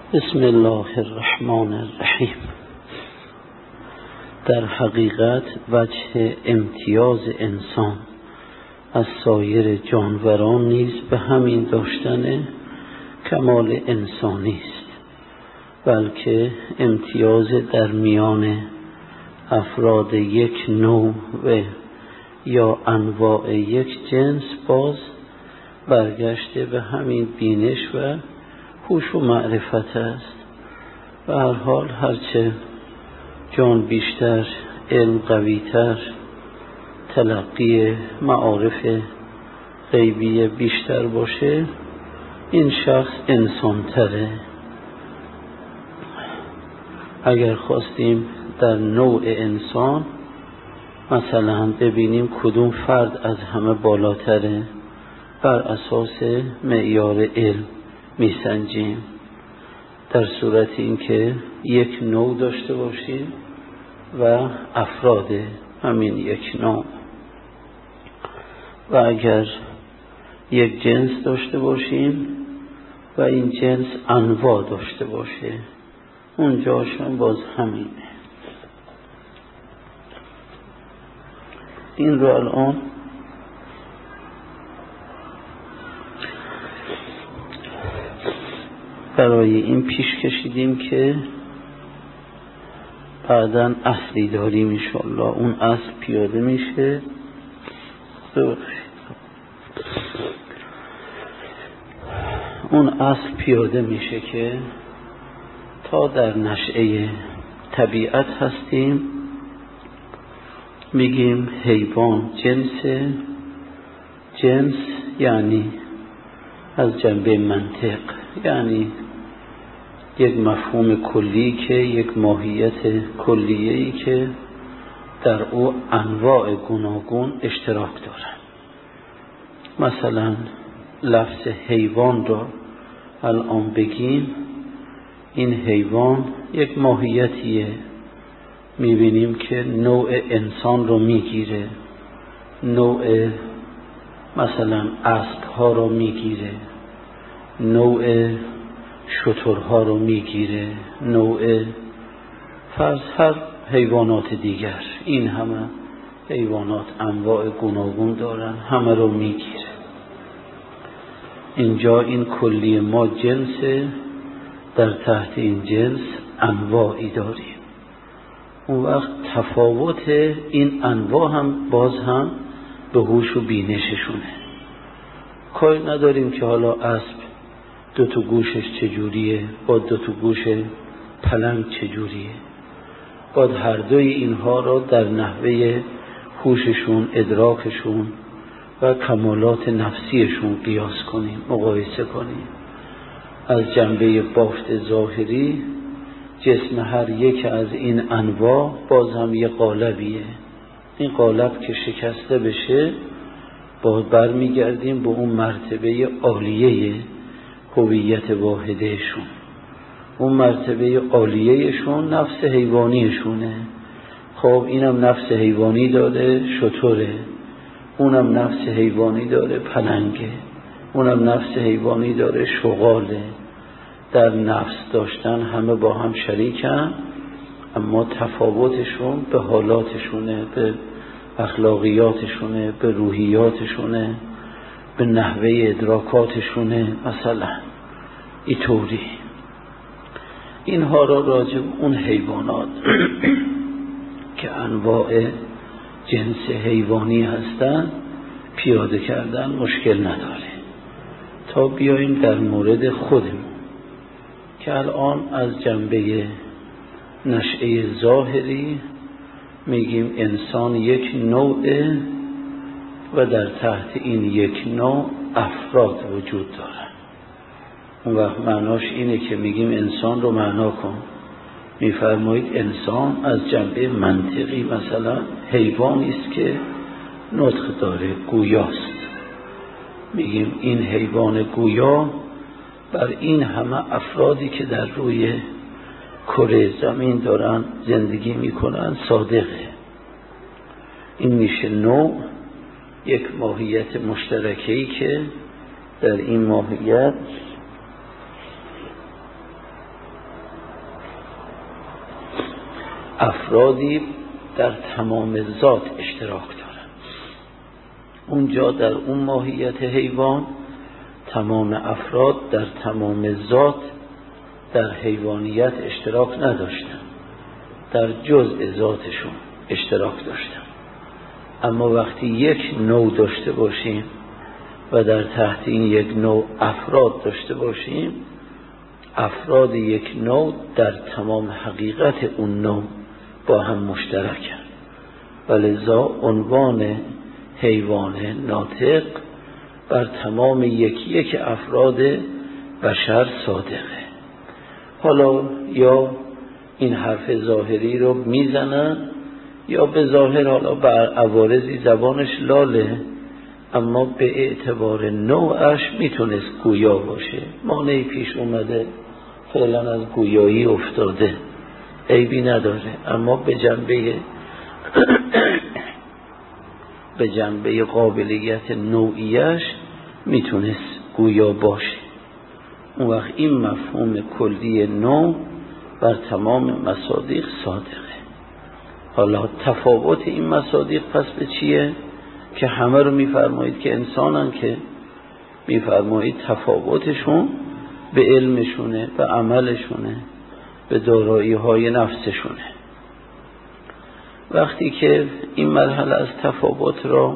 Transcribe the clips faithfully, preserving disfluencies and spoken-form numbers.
بسم الله الرحمن الرحیم. در حقیقت وجه امتیاز انسان از سایر جانوران نیز به همین داشتن کمال انسانی است، بلکه امتیاز در میان افراد یک نوع و یا انواع یک جنس باز برگشته به همین بینش و هوش و معرفت است. به هر حال هرچه جان بیشتر، علم قویتر، تلقی معارف غیبی بیشتر باشه، این شخص انسان تره. اگر خواستیم در نوع انسان مثلا ببینیم کدوم فرد از همه بالاتره، بر اساس معیار علم میسنجیم، در صورت اینکه یک نوع داشته باشیم و افراد همین یک نوع، و اگر یک جنس داشته باشیم و این جنس انواع داشته باشه، اونجاشون باز همینه. این رو الان برای این پیش کشیدیم که بعداً اصلی داریم انشاءالله. اون اصل پیاده میشه. اون اصل پیاده میشه که تا در نشأه طبیعت هستیم، میگیم حیوان جنس جنس یعنی از جنبه منطق، یعنی یک مفهوم کلی که یک ماهیت کلیه‌ای که در او انواع گوناگون اشتراک دارند. مثلا لفظ حیوان را الان بگیم، این حیوان یک ماهیتیه، میبینیم که نوع انسان رو میگیره، نوع مثلا اسب ها رو میگیره، نوع شترها رو میگیره، نوع فرض هر حیوانات دیگر. این همه حیوانات انواع گوناگون دارن، همه رو میگیره. اینجا این کلی ما جنسه، در تحت این جنس انواعی داریم. اون وقت تفاوت این انواع هم باز هم به هوش و بینششونه. کاری نداریم که حالا اسب دو تا گوشش چجوریه، با دو تا گوش پلنگ چجوریه، باید هر دوی اینها را در نحوه هوششون، ادراکشون و کمالات نفسیشون قیاس کنیم، مقایسه کنیم. از جنبه بافت ظاهری جسم هر یک از این انواع باز هم یه قالبیه. این قالب که شکسته بشه باید برمیگردیم به اون مرتبه عالیه هویت واحدهشون. اون مرتبه عالیهشون نفس حیوانیشونه. خب اینم نفس حیوانی داره، شتره، اونم نفس حیوانی داره، پلنگه، اونم نفس حیوانی داره، شغاله. در نفس داشتن همه با هم شریکن، اما تفاوتشون به حالاتشونه، به اخلاقیاتشونه، به روحیاتشونه، به نحوه ادراکاتشونه. مثلا اینطوری اینها را راجع اون حیوانات که انواع جنس حیوانی هستن پیاده کردن مشکل نداره. تا بیاییم در مورد خودمون که الان از جنبه نشأه ظاهری میگیم انسان یک نوعه و در تحت این یک نوع افراد وجود دارن. اون وقت معناش اینه که میگیم انسان رو معنا کن، میفرمایید انسان از جنبه منطقی مثلا حیوانی است که نطق داره، گویاست. میگیم این حیوان گویا بر این همه افرادی که در روی کره زمین دارن زندگی میکنن صادقه. این میشه نوع، یک ماهیت مشترکه‌ای که در این ماهیت افرادی در تمام ذات اشتراک دارن. اونجا در اون ماهیت حیوان تمام افراد در تمام ذات در حیوانیت اشتراک نداشتن، در جزء ذاتشون اشتراک داشتن. اما وقتی یک نوع داشته باشیم و در تحت این یک نوع افراد داشته باشیم، افراد یک نوع در تمام حقیقت اون نوع با هم مشترکن و لذا عنوان حیوان ناطق بر تمام یکی یک افراد بشر صادقه. حالا یا این حرف ظاهری رو میزنن یا به ظاهر حالا بر عوارضی زبانش لاله، اما به اعتبار نوعش میتونست گویا باشه. مانعی پیش اومده فعلا از گویایی افتاده، عیبی نداره، اما به جنبه به جنبه قابلیت نوعیش میتونست گویا باشه. اون وقت این مفهوم کلی نوع بر تمام مصادیق صادقه. حالا تفاوت این مصادیق پس به چیه؟ که همه رو میفرمایید که انسانن، که میفرمایید تفاوتشون به علمشونه، به عملشونه، به دارایی های نفسشونه. وقتی که این مرحله از تفاوت را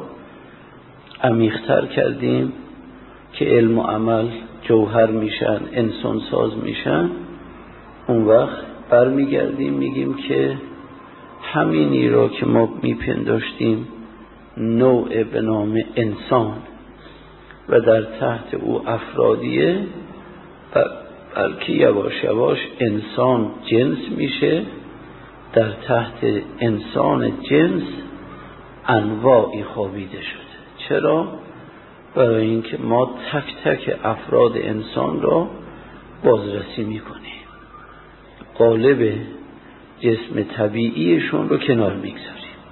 عمیق‌تر کردیم که علم و عمل جوهر میشن، انسان ساز میشن، اون وقت برمیگردیم میگیم که همینی را که ما میپنداشتیم نوع به نام انسان و در تحت او افرادیه، بلکه یواش یواش انسان جنس میشه، در تحت انسان جنس انواعی خوابیده شده. چرا؟ برای اینکه ما تک تک افراد انسان را بازرسی میکنیم، قالب جسم طبیعیشون رو کنار میگذاریم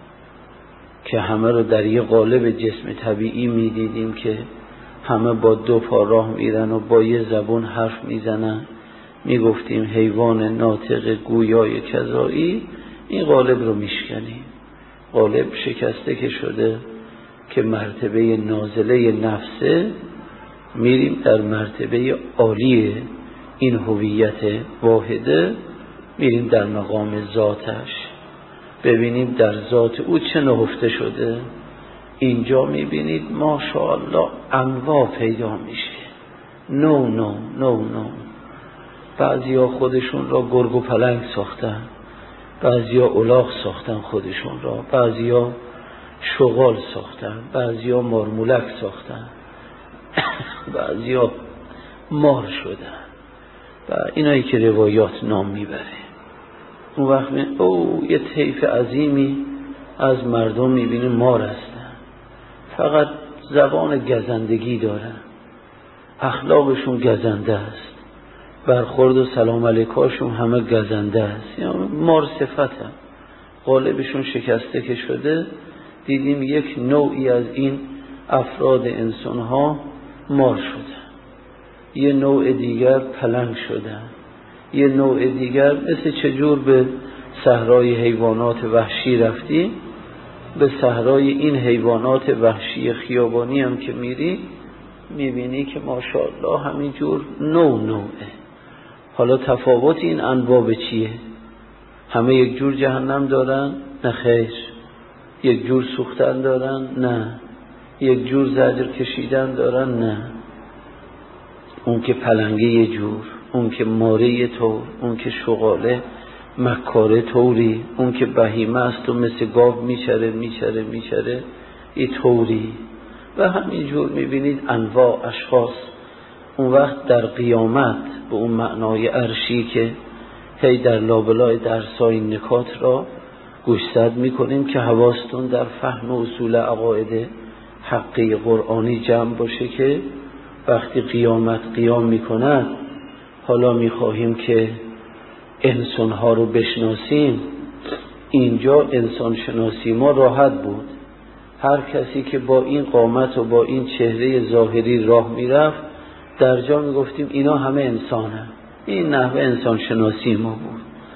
که همه رو در یه قالب جسم طبیعی میدیدیم که همه با دو پا راه میرن و با یه زبون حرف میزنن، میگفتیم حیوان ناطق گویای کذایی. این قالب رو میشکنیم، قالب شکسته که شده که مرتبه نازله نفسه، میریم در مرتبه عالی این هویت واحده، میریم در مقام ذاتش، ببینیم در ذات او چه نهفته شده. اینجا میبینید ماشاءالله انواع پیدا میشه، نو نو نو نو. بعضی ها خودشون را گرگ و پلنگ ساختن، بعضی ها الاغ ساختن خودشون را، بعضی ها شغال ساختن، بعضی ها مارمولک ساختن، بعضی ها مار شدن و اینایی که روایات نام میبره. اون وقت می او یه طیف عظیمی از مردم میبینه مار هستن، فقط زبان گزندگی دارن، اخلاقشون گزنده است، برخورد و سلام علیکاشون همه گزنده است، یعنی مار صفتن، قالبشون شکسته که شده. دیدیم یک نوعی از این افراد انسان ها مار شدن، یه نوع دیگر پلنگ شدن، یه نوع دیگر مثل چجور به صحرای حیوانات وحشی رفتی، به صحرای این حیوانات وحشی خیابانی هم که میری میبینی که ماشاءالله همینجور نوع نوعه. حالا تفاوت این انواع به چیه؟ همه یک جور جهنم دارن؟ نه خیر. یک جور سوختن دارن؟ نه. یک جور زجر کشیدن دارن؟ نه. اون که پلنگه یه جور، اون که ماره یه طور، اون که شغاله مکاره طوری، اون که بهیمه است و مثل گاو میچره میچره میچره ای طوری. و همینجور میبینید انواع اشخاص. اون وقت در قیامت به اون معنای عرشی که هی در لابلای درسای نکات را گوشزد میکنیم که حواستون در فهم اصول عقاید حقی قرآنی جمع باشه که وقتی قیامت قیام میکند، حالا میخواهیم که انسانها رو بشناسیم. اینجا انسان شناسی ما راحت بود، هر کسی که با این قامت و با این چهره ظاهری راه میرفت در جا میگفتیم اینا همه انسانه. این نحوه انسان شناسی ما بود.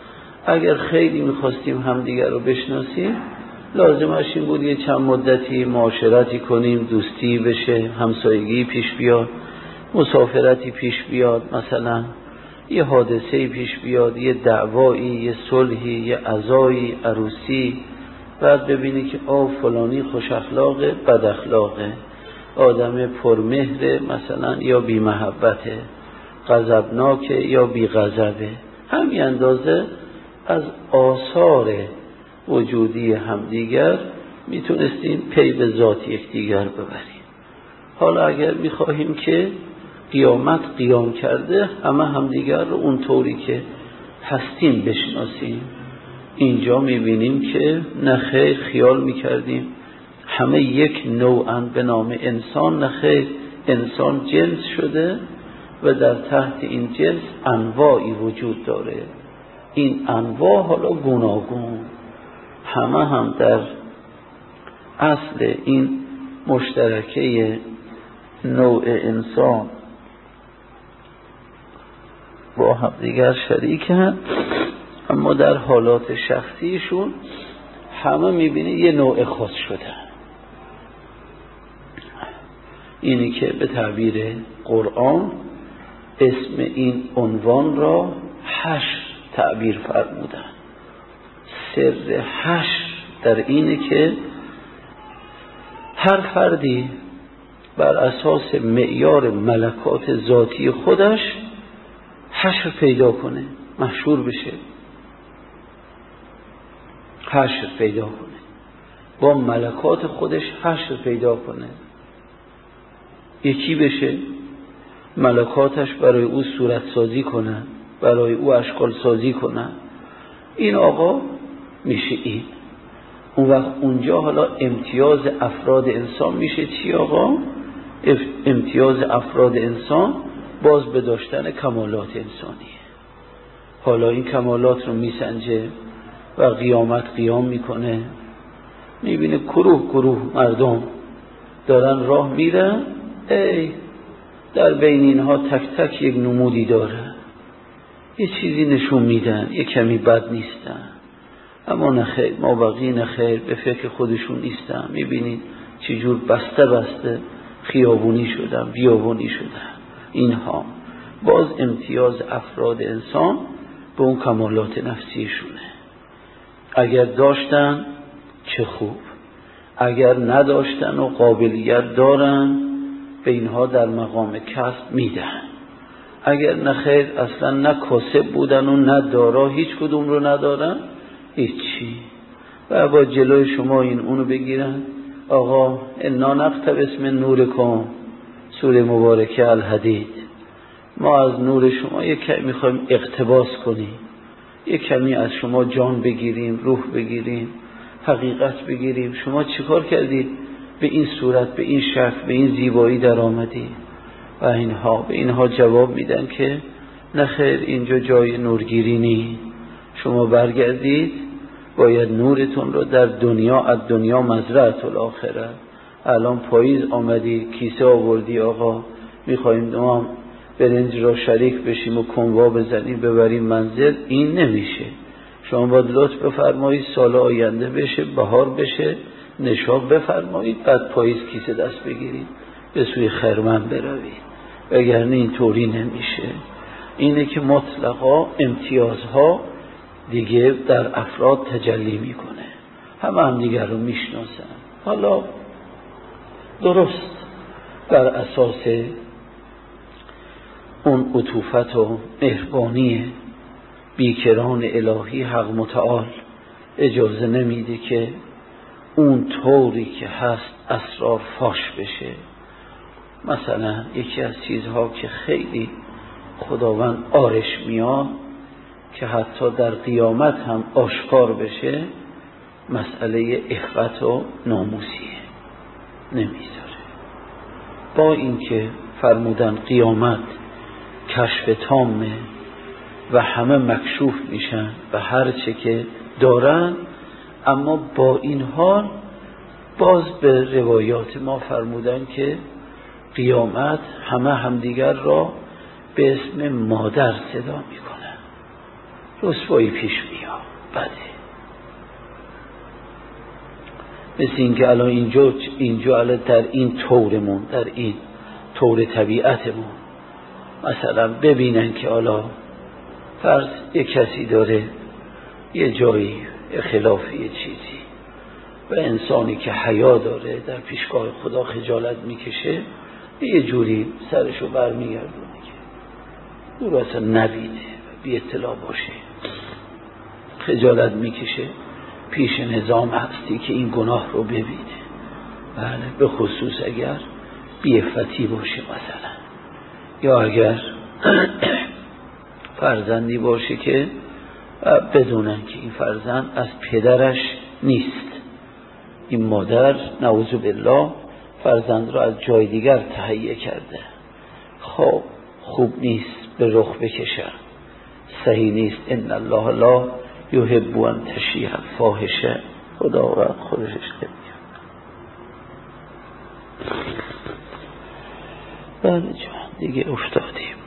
اگر خیلی میخواستیم همدیگر رو بشناسیم لازمش این بود یه چند مدتی معاشرتی کنیم، دوستی بشه، همسایگی پیش بیاد، مسافرتی پیش بیاد، مثلا یه حادثه پیش بیاد، یه دعوایی، یه صلحی، یه عزایی، عروسی، بعد ببینی که آه فلانی خوش اخلاقه، بد اخلاقه، آدم پرمهره مثلا یا بی محبته، غضبناکه یا بی غضبه. همین اندازه از آثار وجودی همدیگر میتونستیم پی به ذات یکدیگر ببریم. حالا اگر میخواهیم که قیامت قیام کرده همه همدیگر رو اونطوری که هستیم بشناسیم، اینجا میبینیم که نخیر خیال میکردیم همه یک نوعن به نام انسان، نخیر انسان جنس شده و در تحت این جنس انواعی وجود داره. این انواع حالا گوناگون همه هم در اصل این مشترکه نوع انسان با هم دیگر شریکن، اما در حالات شخصیشون همه میبینی یه نوع خاص شدن. اینی که به تعبیر قرآن اسم این عنوان را حشر تعبیر فرمودن. سر حشر در اینه که هر فردی بر اساس معیار ملکات ذاتی خودش حشر پیدا کنه، محشور بشه، حشر پیدا کنه، با ملکات خودش حشر پیدا کنه، یکی بشه، ملکاتش برای او صورت سازی کنه، برای او اشکال سازی کنه. این آقا میشه این. اون وقت اونجا حالا امتیاز افراد انسان میشه چی آقا؟ امتیاز افراد انسان باز به داشتن کمالات انسانیه. حالا این کمالات رو میسنجه و قیامت قیام میکنه، میبینه گروه گروه مردم دارن راه میرن، ای در بین اینها تک تک یک نمودی داره، یه چیزی نشون میدن، یه کمی بد نیستن، اما نخیر ما بقیه نخیر به فکر خودشون نیستن. میبینید چجور بسته بسته خیابونی شدن، بیابونی شدن. اینها باز امتیاز افراد انسان به اون کمالات نفسیشونه. اگر داشتن چه خوب، اگر نداشتن و قابلیت دارن به اینها در مقام کسب میدن، اگر نخیر اصلا نه کاسب بودن و نه دارا، هیچ کدوم رو ندارن، هیچی، و با جلوی شما این اونو بگیرن، آقا انا نقتبس من نورکم، سوره مبارکه الحدید، ما از نور شما یک کمی میخوایم اقتباس کنیم، یک کمی از شما جان بگیریم، روح بگیریم، حقیقت بگیریم. شما چیکار کردید به این صورت، به این شکل، به این زیبایی در آمدید؟ و اینها به اینها جواب میدن که نخیر اینجا جای نورگیری نی، شما برگردید باید نورتون رو در دنیا، از دنیا مزرعه الاخره. الان پاییز آمدی، کیسه آوردی، آقا میخواییم دوام برنج را شریک بشیم و کنوا بزنیم ببریم منزل، این نمیشه. شما باید لطف بفرمایید سال آینده بشه، بهار بشه، نشاب بفرمایید، بعد پاییز کیسه دست بگیرید به سوی خرمن بروید، وگرنه این طوری نمیشه. اینه که مطلقا امتیازها دیگه در افراد تجلی میکنه، همه هم دیگر رو میشناسن. حالا درست بر اساس اون عطوفت و مهربانی بیکران الهی حق متعال اجازه نمیده که اون طوری که هست اسرار فاش بشه. مثلا یکی از چیزها که خیلی خداوند آرش میاد که حتی در قیامت هم آشکار بشه، مسئله اخوت و ناموسیه، نمیذاره. با اینکه فرمودن قیامت کشف تامه و همه مکشوف میشن و هر چه که دارن، اما با این حال باز به روایات ما فرمودن که قیامت همه همدیگر را به اسم مادر صدا میکنن. رسوایی پیش میاد. بده. مثل اینکه الان اینجا اینجا الان در این طورمون، در این طور طبیعتمون، مثلا ببینن که حالا فرض یک کسی داره یه جایی خلاف یه چیزی و انسانی که حیا داره در پیشگاه خدا خجالت میکشه، یه جوری سرشو برمیگردونه که او اصلا نبینه، بی اطلاع باشه، خجالت میکشه پیش نظام هستی که این گناه رو ببینه. بله، به خصوص اگر بی‌عفتی باشه مثلا، یا اگر فرزندی باشه که بدونن که این فرزند از پدرش نیست، این مادر نعوذ بالله فرزند را از جای دیگر تهیه کرده، خب خوب نیست به رخ بکشن، صحیح نیست. ان الله لا یحب ان تشیع الفاحشه، خداوند خودش نمیاد. بله جان، دیگه افتادیم،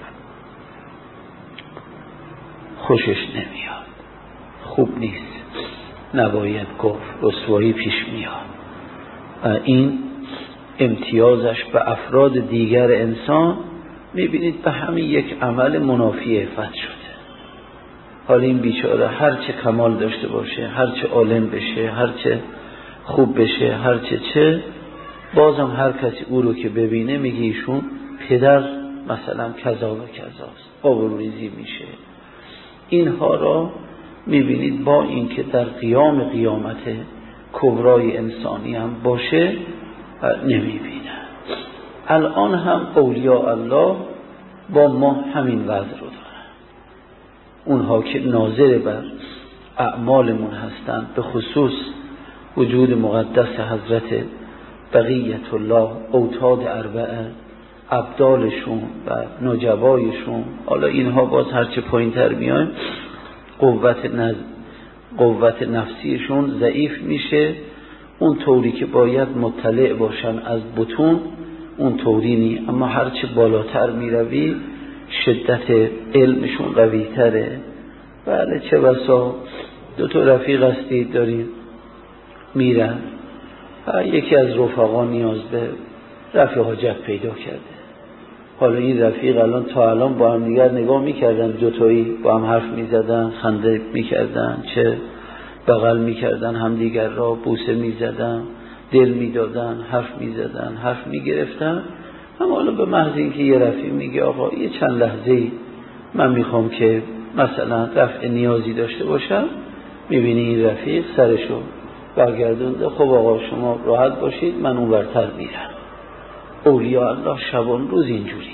خوشش نمیاد، خوب نیست، نباید گفت، رسوایی پیش میاد. این امتیازش به افراد دیگر انسان میبینید به همین یک عمل منافی عفت شده. حالا این بیچاره هر چه کمال داشته باشه، هر چه عالم بشه، هر چه خوب بشه، هر چه چه بازم هر کسی او رو که ببینه میگه ایشون پدر مثلا کذا و کذاست، آبروریزی میشه. اینها را میبینید با اینکه در قیام قیامت کبرای انسانی هم باشه نمیبینن. الان هم اولیاء الله با ما همین وضع رو دارن. اونها که ناظر بر اعمالمون هستند، به خصوص وجود مقدس حضرت بقیت الله، اوتاد اربعه، ابدالشون و نجبایشون، حالا اینها باز هرچه پایین تر میایم قوت نز... قوت نفسیشون ضعیف میشه، اون طوری که باید مطلع باشن از بطون اون طوری نی. اما هرچه بالاتر میروی شدت علمشون قوی تره. بله، چه بسا دو تا رفیق هستید داریم میرن، یکی از رفقا نیاز به رفع حاجت پیدا کرده، حالا این رفیق الان تا الان با هم دیگر نگاه میکردن، دوتایی با هم حرف میزدن، خنده میکردن، چه بغل میکردن هم دیگر را، بوسه میزدن، دل میدادن، حرف میزدن، حرف میگرفتن. اما حالا به محض اینکه یه رفیق میگه آقا یه چند لحظه من میخوام که مثلا رفع نیازی داشته باشم، میبینی این رفیق سرشو برگردونده، خب آقا شما راحت باشید من اون برتر میرم. اولیاء الله شبان روز اینجوریه،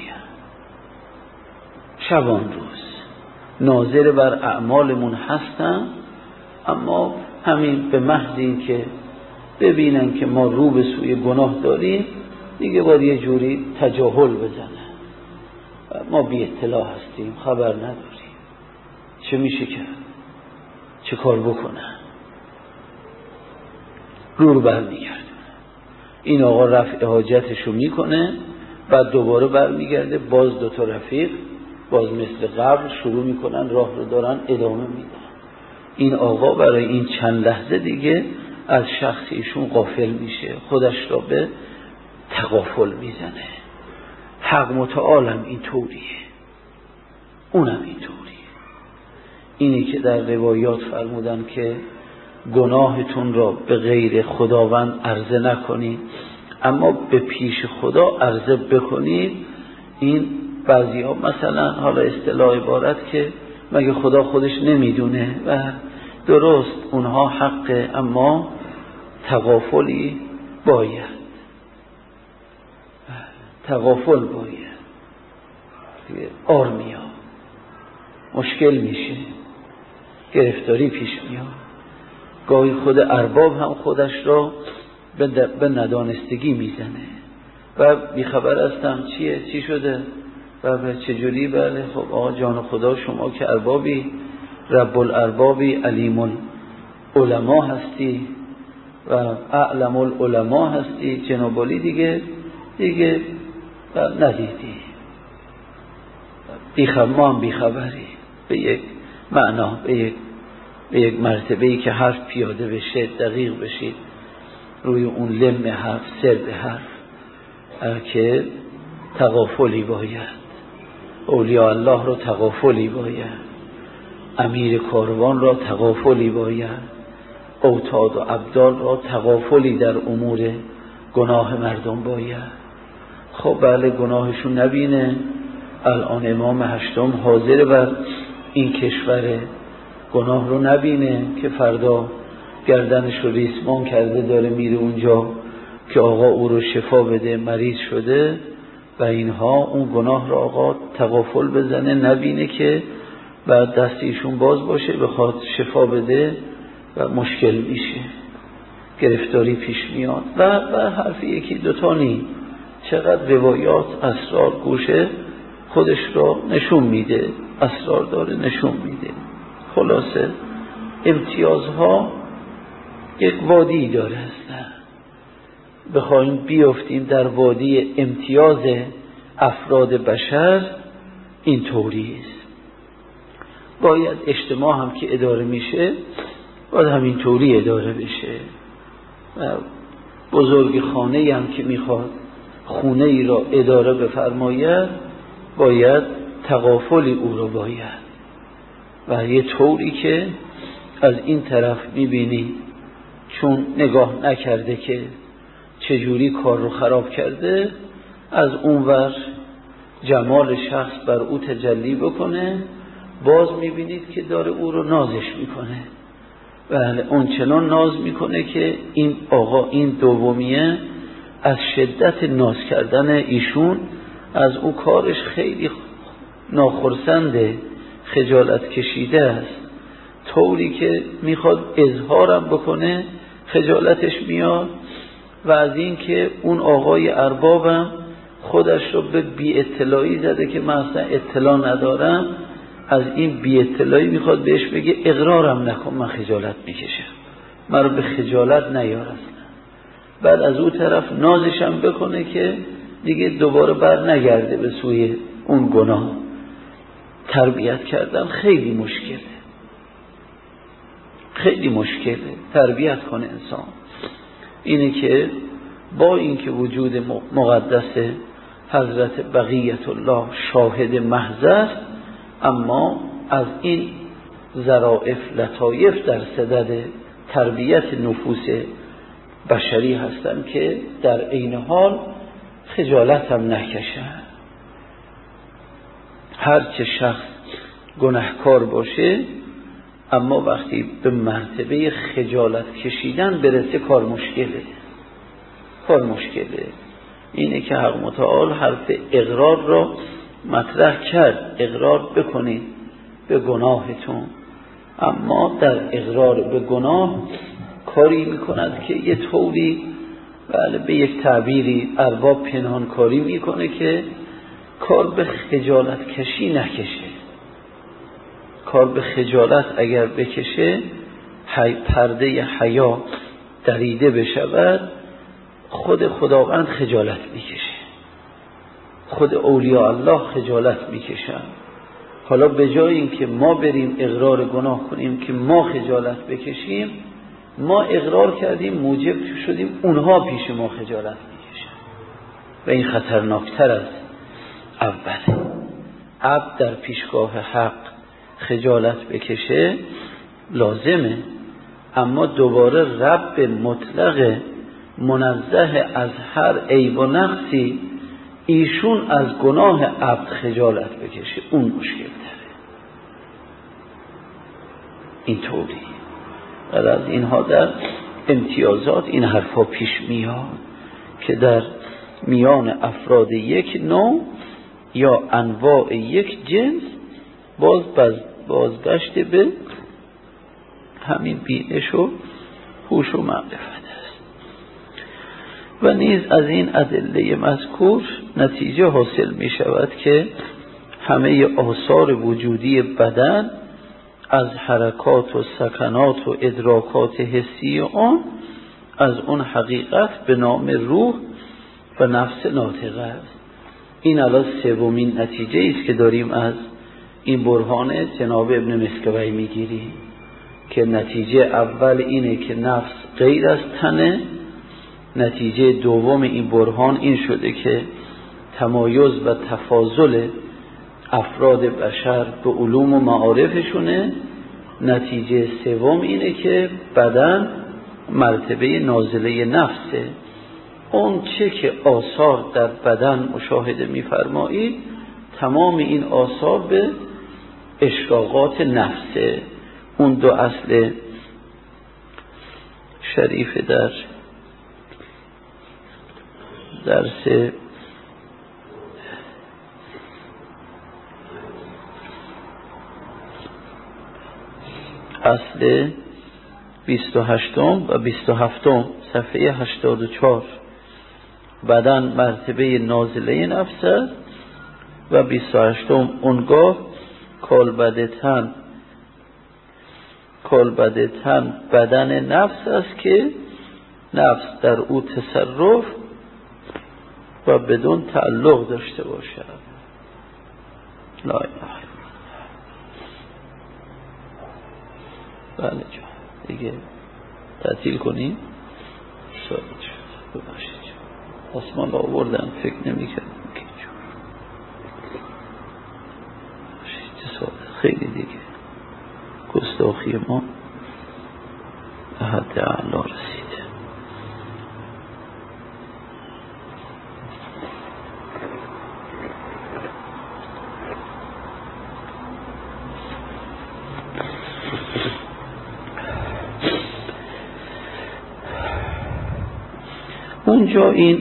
شبان روز ناظر بر اعمالمون هستن، اما همین به محض این که ببینن که ما رو به سوی گناه داریم دیگه باید یه جوری تجاهل بزنه، ما بی اطلاع هستیم، خبر نداریم، چه میشه کرد، چه کار بکنه، رو رو برمیگرده. این آقا رفع حاجتشو میکنه، بعد دوباره برمیگرده، باز دوتا رفیق باز مثل قبل شروع میکنن راه رو دارن ادامه میدن. این آقا برای این چند لحظه دیگه از شخصیشون غافل میشه، خودش را به تغافل میزنه. حق متعالم این طوریه، اونم این طوریه. اینی که در روایات فرمودن که گناهتون را به غیر خداوند عرضه نکنید اما به پیش خدا عرضه بکنید. این بعضی ها مثلا حالا اصطلاح عبارت که مگه خدا خودش نمیدونه، و درست اونها حقه، اما تغافلی باید، تغافل باید، آر میاد، مشکل میشه، گرفتاری پیش میاد. گاهی خود ارباب هم خودش را به ندانستگی میزنه و بیخبر هستم چیه، چی شده و به چجوری. بله خب آقا جان خدا، شما که اربابی، رب الاربابی، علیم العلماء هستی و اعلم العلماء هستی، جنابالی دیگه دیگه ندیدی، بیخبر ما هم بیخبری، به یک معنا، به یک به یک مرتبه‌ای که حرف پیاده بشه، دقیق بشید روی اون لم حرف، سر به حرف، که تغافلی باید، اولیاء الله رو تغافلی باید، امیر کاروان را تغافلی باید، اوتاد و ابدال را تغافلی در امور گناه مردم باید. خب بله گناهشون نبینه، الان امام هشتم حاضر بر این کشور، گناه رو نبینه که فردا گردنش رو ریسمان کرده داره میره اونجا که آقا او رو شفا بده، مریض شده و اینها، اون گناه رو آقا تغافل بزنه، نبینه که بعد دست ایشون باز باشه بخواد شفا بده و مشکل میشه، گرفتاری پیش میاد و و حرف یکی دوتا نی، چقدر روایات اسرار گوشه خودش را نشون میده، اسرار داره نشون میده. خلاصه امتیازها یک وادی داره هستن، بخوایم بیافتیم در وادی امتیاز افراد بشر این طوری است. باید اجتماع هم که اداره میشه باید همین طوری اداره بشه و بزرگ خانه هم که میخواد خونه ای را اداره بفرماید باید تغافلی او را باید و یه طوری که از این طرف میبینی چون نگاه نکرده که چجوری کار رو خراب کرده، از اونور جمال شخص بر او تجلی بکنه، باز میبینید که داره او رو نازش میکنه، بله اون چنان ناز میکنه که این آقا این دومیه از شدت ناز کردن ایشون از او کارش خیلی ناخرسنده، خجالت کشیده است، طوری که میخواد اظهارم بکنه خجالتش میاد و از این که اون آقای اربابم خودش رو به بی اطلاعی زده که من اصلا اطلاع ندارم، از این بی اطلاعی میخواد بهش بگه اقرارم نکن من خجالت میکشم، من رو به خجالت نیار اصلا. بعد از اون طرف نازشم بکنه که دیگه دوباره بر نگرده به سوی اون گناه. تربیت کردن خیلی مشکله، خیلی مشکله تربیت کنه انسان. اینه که با اینکه وجود مقدس حضرت بقیت الله شاهد محض است، اما از این ظرافت لطایف در صدد تربیت نفوس بشری هستن که در عین حال خجالت هم نکشن. هرچه شخص گناهکار باشه اما وقتی به مرتبه خجالت کشیدن برسه کار مشکله، کار مشکله. اینه که حق متعال حرف اقرار را مطرح کرد، اقرار بکنید به گناهتون، اما در اقرار به گناه کاری میکند که یه طوری بله به یک تعبیری ارباب پنهان کاری میکنه که کار به خجالت کشی نکشه. کار به خجالت اگر بکشه پرده حیا دریده بشود، خود خداوند خجالت میکشه، خود اولیاء الله خجالت میکشن. حالا به جای این که ما بریم اقرار گناه کنیم که ما خجالت بکشیم، ما اقرار کردیم موجب شدیم اونها پیش ما خجالت میکشن و این خطرناکتر از اوله. عبد در پیشگاه حق خجالت بکشه لازمه، اما دوباره رب مطلق منزه از هر عیب و نقصی ایشون از گناه عبد خجالت بکشه، اون مشکل داره. این طوری و از اینها در امتیازات این حرفا پیش میاد که در میان افراد یک نوع یا انواع یک جنس باز بازگشت به همین بینش و هوش و معرفت است. و نیز از این ادله مذکور نتیجه حاصل می شود که همه آثار وجودی بدن از حرکات و سکنات و ادراکات حسی آن از اون حقیقت به نام روح و نفس ناطقه است. این الان سومین نتیجه است که داریم از این برهان جناب ابن مسکوی میگیری که نتیجه اول اینه که نفس غیر از تنه، نتیجه دوم این برهان این شده که تمایز و تفاضل افراد بشر به علوم و معارفشونه، نتیجه سوم اینه که بدن مرتبه نازله نفسه. اون چه که آثار در بدن مشاهده می‌فرمایید تمام این آثار به اشراقات نفسه. اون دو اصل شریف در درس اصل بیست و هشتم و بیست و هفتم صفحه هشتاد و چهار بدن مرتبه نازله نفسه و بیست و هشتم اونگاه کالبد تن کالبد تن بدن نفس است که نفس در او تصرف و بدون تعلق داشته باشد. لا اله الا الله. بله جا دیگه تعطیل کنیم. سوال شد ببخشید آسمان را آوردن فکر نمی کردم که چه سوال خیلی دیگه گستاخی ما به حد اعلا رسید. اونجا این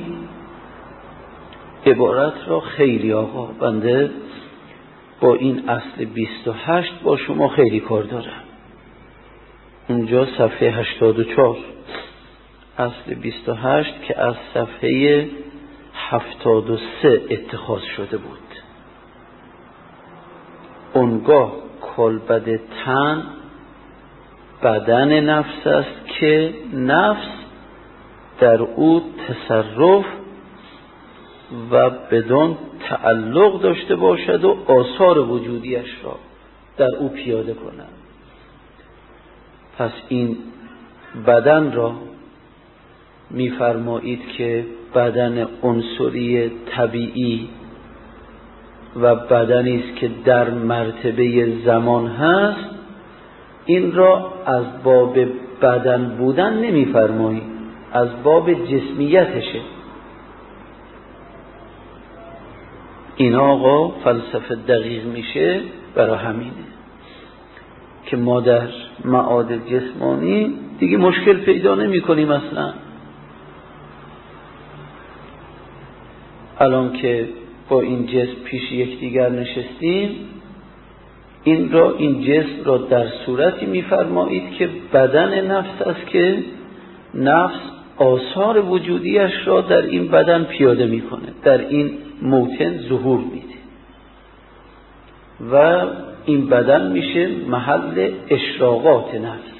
عبارت را خیلی آقا بنده با این اصل بیست و هشت با شما خیلی کار دارم. اونجا صفحه هشتاد و چهار اصل بیست و هشت که از صفحه هفتاد و سه اتخاذ شده بود. اونگاه کالبد تن بدن نفس است که نفس در او تصرف و بدون تعلق داشته باشد و آثار وجودیش را در او پیاده کند. پس این بدن را می‌فرمایید که بدن عنصری طبیعی و بدنی است که در مرتبه زمان هست، این را از باب بدن بودن نمی‌فرمایید، از باب جسمیتشه. این آقا فلسفه دقیق میشه برای همینه که ما در معاد جسمانی دیگه مشکل پیدا نمی کنیم. اصلا الان که با این جسم پیش یکدیگر نشستیم، این را این جسم را در صورتی میفرمایید که بدن نفس است که نفس آثار وجودیش را در این بدن پیاده میکنه، در این موطن ظهور میده و این بدن میشه محل اشراقات نفس.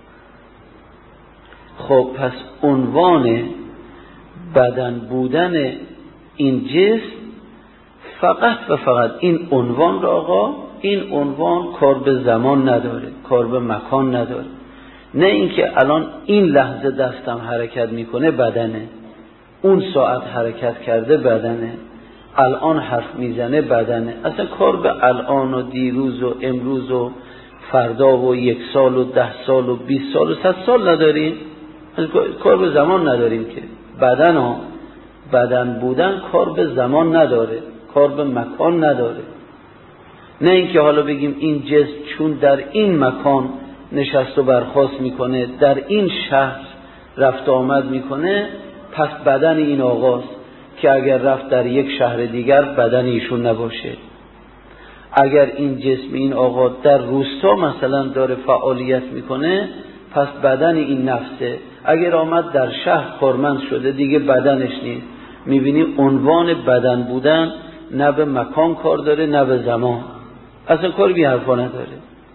خب پس عنوان بدن بودن این جسم فقط و فقط این عنوان را آقا، این عنوان کار به زمان نداره، کار به مکان نداره. نه اینکه الان این لحظه دستم حرکت میکنه بدنه، اون ساعت حرکت کرده بدنه، الان حرف میزنه بدنه. اصلا کار به الان و دیروز و امروز و فردا و یک سال و ده سال و بیست سال و صد سال نداریم، کار به زمان نداریم که. بدن ها بدن بودن کار به زمان نداره، کار به مکان نداره. نه اینکه حالا بگیم این جسم چون در این مکان نشست و برخاست میکنه، در این شهر رفت آمد میکنه، پس بدن این آقاست که اگر رفت در یک شهر دیگر بدن ایشون نباشه. اگر این جسم این آقا در روستا مثلا داره فعالیت میکنه، پس بدن این نفسه. اگر آمد در شهر کارمند شده دیگه بدنش نیست. میبینی عنوان بدن بودن نه به مکان کار داره نه به زمان، اصلا کار بی حرفا نداره.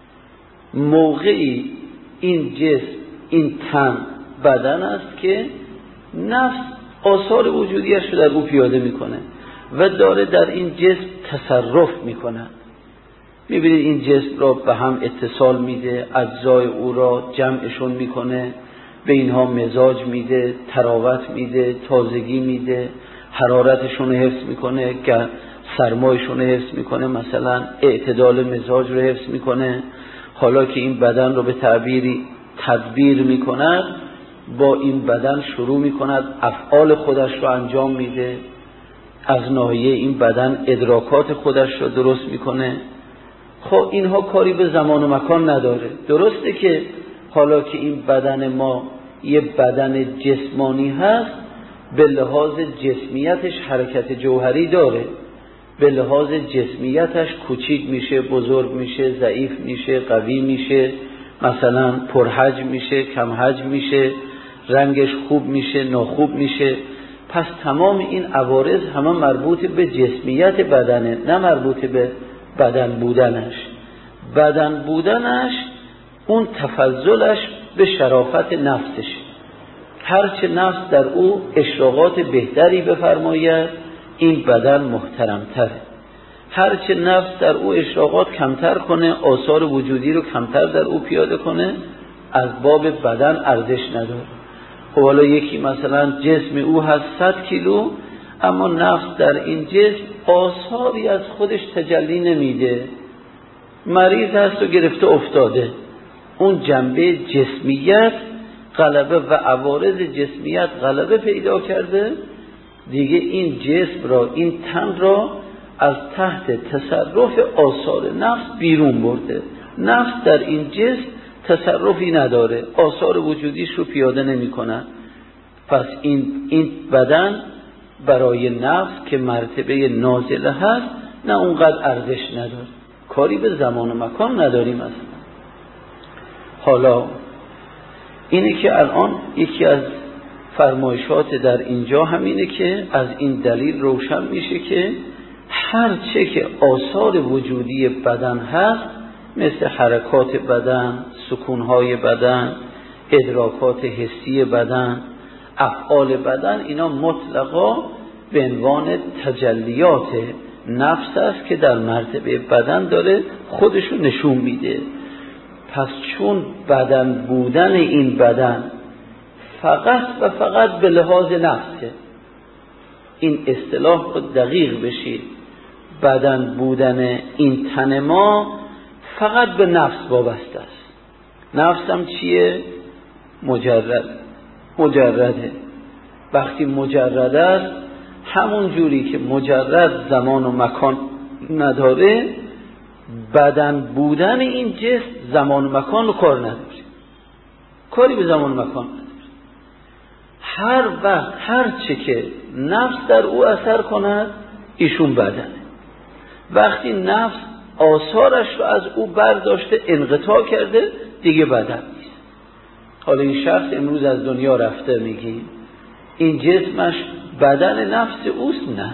موقعی این جسم این تن بدن است که نفس آثار وجودیش رو در او پیاده میکنه و داره در این جسم تصرف میکنه. میبینید این جسم را به هم اتصال میده، اجزای او را جمعشون میکنه، به اینها مزاج میده، تراوت میده، تازگی میده، حرارتشون رو حفظ میکنه، سرمایشون رو حفظ میکنه، مثلا اعتدال مزاج رو حفظ میکنه. حالا که این بدن رو به تعبیری تدبیر میکند، با این بدن شروع میکند افعال خودش رو انجام میده، از ناحیه این بدن ادراکات خودش رو درست میکنه. خب اینها کاری به زمان و مکان نداره. درسته که حالا که این بدن ما یه بدن جسمانی هست، به لحاظ جسمیتش حرکت جوهری داره، به لحاظ جسمیتش کوچیک میشه، بزرگ میشه، ضعیف میشه، قوی میشه، مثلا پرحجم میشه، کم حجم میشه، رنگش خوب میشه، ناخوب میشه. پس تمام این عوارض همه مربوط به جسمیت بدنه، نه مربوط به بدن بودنش. بدن بودنش اون تفضلش به شرافت نفسش، هرچه نفس در او اشراقات بهتری بفرماید این بدن محترمتره، هرچه نفس در او اشراقات کمتر کنه، آثار وجودی رو کمتر در او پیاده کنه، از باب بدن ارزش نداره. خب حالا یکی مثلا جسم او هست صد کیلو، اما نفس در این جسم آثاری از خودش تجلی نمیده، مریض هست و گرفته افتاده، اون جنبه جسمیت غلبه و عوارض جسمیت غلبه پیدا کرده دیگه، این جسم را، این تن را از تحت تصرف آثار نفس بیرون برده. نفس در این جسم تصرفی نداره، آثار وجودیش رو پیاده نمی کنه. پس این, این بدن برای نفس که مرتبه نازله هست نه اونقدر ارزش نداره، کاری به زمان و مکان نداریم اصلا. حالا اینه که الان یکی از فرمایشات در اینجا همینه که از این دلیل روشن میشه که هر چه که آثار وجودی بدن هست، مثل حرکات بدن، سکونهای بدن، ادراکات حسی بدن، افعال بدن، اینا مطلقا به عنوان تجلیات نفس است که در مرتبه بدن داره خودشو نشون میده. پس چون بدن بودن این بدن فقط و فقط به لحاظ نفسه، این اصطلاح رو دقیق بشید، بدن بودن این تن ما فقط به نفس وابسته است. نفس هم چیه؟ مجرد مجرده. وقتی مجرد است، همون جوری که مجرد زمان و مکان نداره، بدن بودن این جسم زمان و مکان رو کار نداره، کاری به زمان و مکان نداره. هر وقت هر چه که نفس در او اثر کند ایشون بدنه. وقتی نفس آثارش رو از او برداشته انقطاع کرده دیگه بدن نیست. حالا این شخص امروز از دنیا رفته، میگیم این جسمش بدن نفس اوست؟ نه.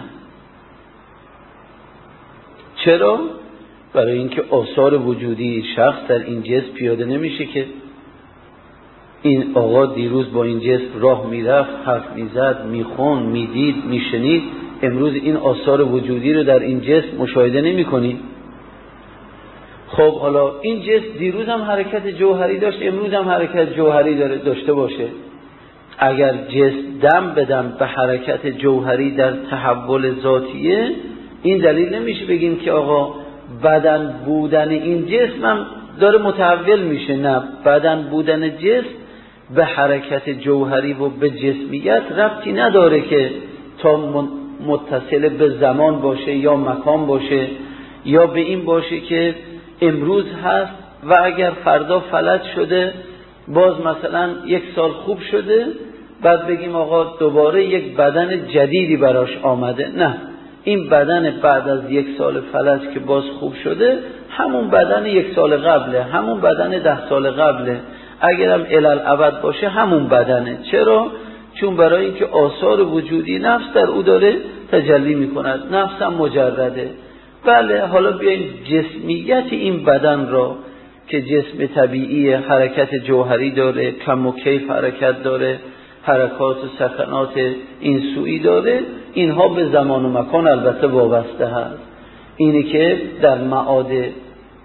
چرا؟ برای اینکه آثار وجودی شخص در این جسم پیاده نمیشه که. این آقا دیروز با این جسم راه میرفت، حرف میزد، میخون، میدید، میشنید، امروز این آثار وجودی رو در این جسم مشاهده نمی کنی. خب حالا این جسم دیروز هم حرکت جوهری داشت، امروز هم حرکت جوهری داره داشته باشه. اگر جسم دم بدم به حرکت جوهری در تحول ذاتیه، این دلیل نمیشه بگیم که آقا بدن بودن این جسم هم داره متحول میشه. نه، بدن بودن جسم به حرکت جوهری و به جسمیت ربطی نداره که تا متصل به زمان باشه یا مکان باشه، یا به این باشه که امروز هست و اگر فردا فلج شده باز مثلا یک سال خوب شده، بعد بگیم آقا دوباره یک بدن جدیدی براش آمده. نه، این بدن بعد از یک سال فلج که باز خوب شده همون بدن یک سال قبله، همون بدن ده سال قبله، اگرم الالعبد باشه همون بدنه. چرا؟ چون برای اینکه آثار وجودی نفس در او داره تجلی میکند، نفس هم مجرده. بله، حالا بیاییم جسمیت این بدن را که جسم طبیعی حرکت جوهری داره، کم و کیف حرکت داره، حرکات و سکنات این سویی داره، اینها به زمان و مکان البته وابسته هست. اینی که در معاد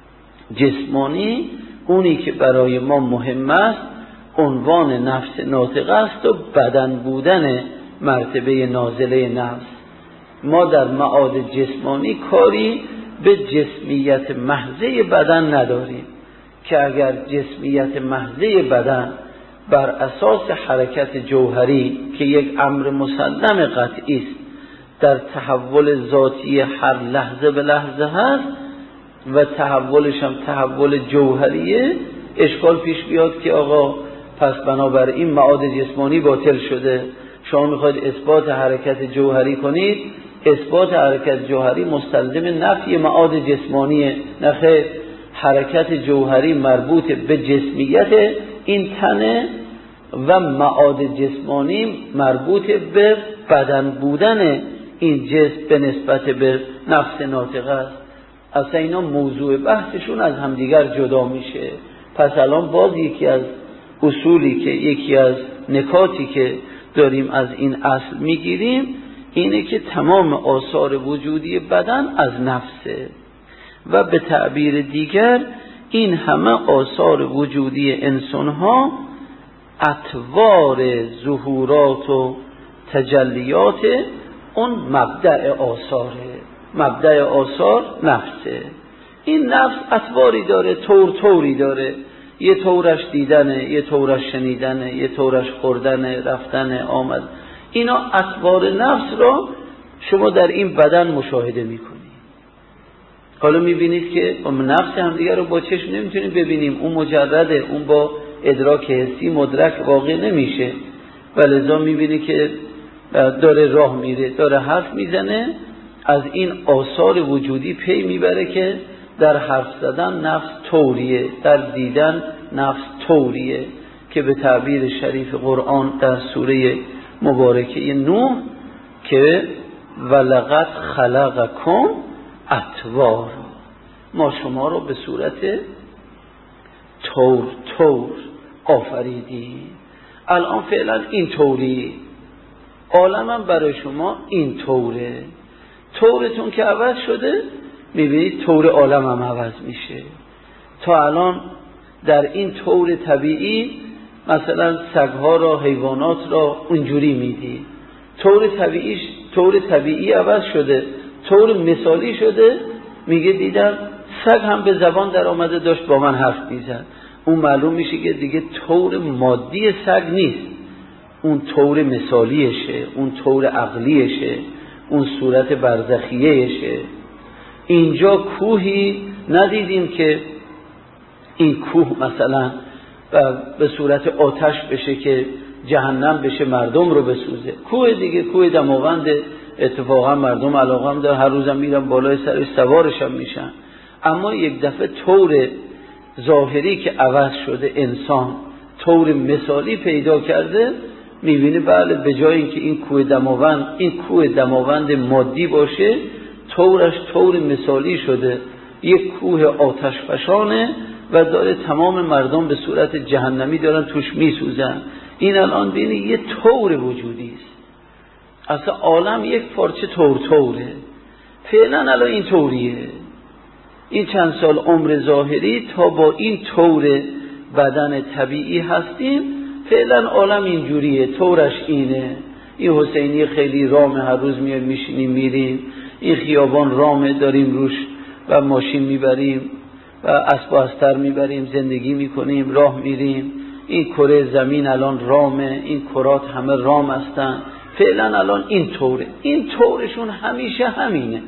جسمانی اونی که برای ما مهم است عنوان نفس ناطقه است و بدن بودن مرتبه نازله نفس. ما در معاد جسمانی کاری به جسمیت محضه بدن نداریم که اگر جسمیت محضه بدن بر اساس حرکت جوهری که یک امر مسلم قطعی است در تحول ذاتی هر لحظه به لحظه هست و تحولش هم تحول جوهریه، اشکال پیش بیاد که آقا پس بنابراین معاد جسمانی باطل شده، شما میخواید اثبات حرکت جوهری کنید، اثبات حرکت جوهری مستلزم نفی معاد جسمانیه. نه خیر، حرکت جوهری مربوط به جسمیت این تنه و معاد جسمانی مربوط به بدن بودن این جسم به نسبت به نفس ناطقه است. اصلا اینا موضوع بحثشون از همدیگر جدا میشه. پس الان باز یکی از اصولی که یکی از نکاتی که داریم از این اصل میگیریم اینه که تمام آثار وجودی بدن از نفسه و به تعبیر دیگر این همه آثار وجودی انسانها اطوار ظهورات و تجلیات اون مبدأ آثاره. مبدأ آثار نفسه. این نفس اطواری داره، طور طوری داره، یه طورش دیدنه، یه طورش شنیدنه، یه طورش خوردنه، رفتنه، آمد. اینا اطوار نفس را شما در این بدن مشاهده میکنید. حالا میبینید که نفس همدیگه رو با چشم نمیتونیم ببینیم، اون مجرده، اون با ادراک حسی مدرک واقع نمیشه، ولذا میبینید که داره راه میره، داره حرف میزنه، از این آثار وجودی پی میبره که در حرف زدن نفس طوریه، در دیدن نفس طوریه که به تعبیر شریف قرآن در سوره مبارکه نوح که ولقد خلقکم اطوار، ما شما رو به صورت طور طور آفریدیم. الان فعلا این طوری، عالمم برای شما این طوره، طورتون که عوض شده میبینید طور عالم هم عوض میشه. تا الان در این طور طبیعی مثلا سگها را، حیوانات را اونجوری میدید، طور طبیعیش طور طبیعی عوض شده، طور مثالی شده، میگه دیدم سگ هم به زبان در آمده داشت با من حرف میزد. اون معلوم میشه که دیگه طور مادی سگ نیست، اون طور مثالیشه، اون طور عقلیشه، اون صورت برزخیهشه. اینجا کوهی ندیدیم که این کوه مثلا به صورت آتش بشه که جهنم بشه مردم رو بسوزه. کوه دیگه کوه دماوند، اتفاقا مردم علاقه هم داره، هر روزم میرن بالای سرش سوارش هم میشن. اما یک دفعه طور ظاهری که عوض شده، انسان طور مثالی پیدا کرده، میبینه بله به جای اینکه این کوه دماوند این کوه دماوند مادی باشه، طورش طور مثالی شده، یک کوه آتش فشانه و داره تمام مردم به صورت جهنمی دارن توش میسوزن. این الان بینی یه طور وجودی است، اصلا عالم یک پارچه طور طوره. فعلا الان این طوریه، این چند سال عمر ظاهری تا با این طور بدن طبیعی هستیم، فعلا عالم اینجوریه، طورش اینه. این حسینی خیلی رامه، هر روز میایم میشینیم میریم، این خیابان رامه، داریم روش و ماشین میبریم و اسب و استر میبریم، زندگی میکنیم، راه میریم. این کره زمین الان رامه، این کرات همه رام هستن. فعلا الان این طوره، این طورشون همیشه همینه.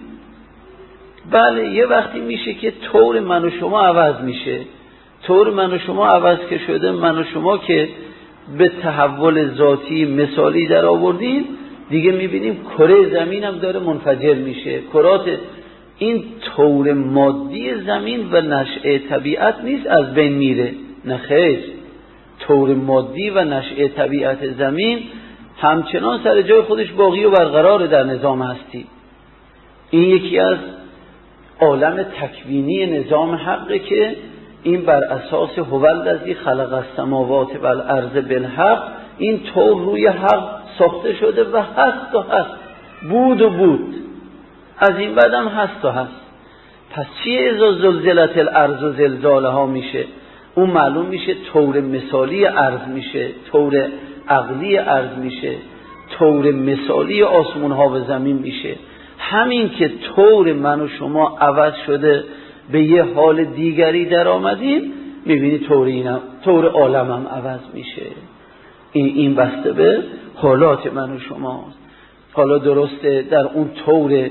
بله یه وقتی میشه که طور من و شما عوض میشه. طور من و شما عوض که شده، من و شما که به تحول ذاتی مثالی در آوردیم، دیگه میبینیم کره زمین هم داره منفجر میشه. کرات این طور مادی زمین و نشأه طبیعت نیست از بین میره، نه خیر، طور مادی و نشأه طبیعت زمین همچنان سر جای خودش باقی و برقرار در نظام هستی. این یکی از عالم تکوینی نظام حقه که این بر اساس هو الذی خلق السماوات و الارض بالحق، این طور روی حق ساخته شده و هست و هست، بود و بود، از این بعدم هست و هست. پس چیه اذا زلزلت الارض و زلزالها میشه؟ اون معلوم میشه طور مثالی ارض میشه، طور عقلی ارض میشه، طور مثالی آسمون ها و زمین میشه. همین که طور من و شما عوض شده به یه حال دیگری در آمدیم، میبینی طور اینم، طور عالم هم عوض میشه. این این بسته به حالات من و شماست. حالا درسته در اون طور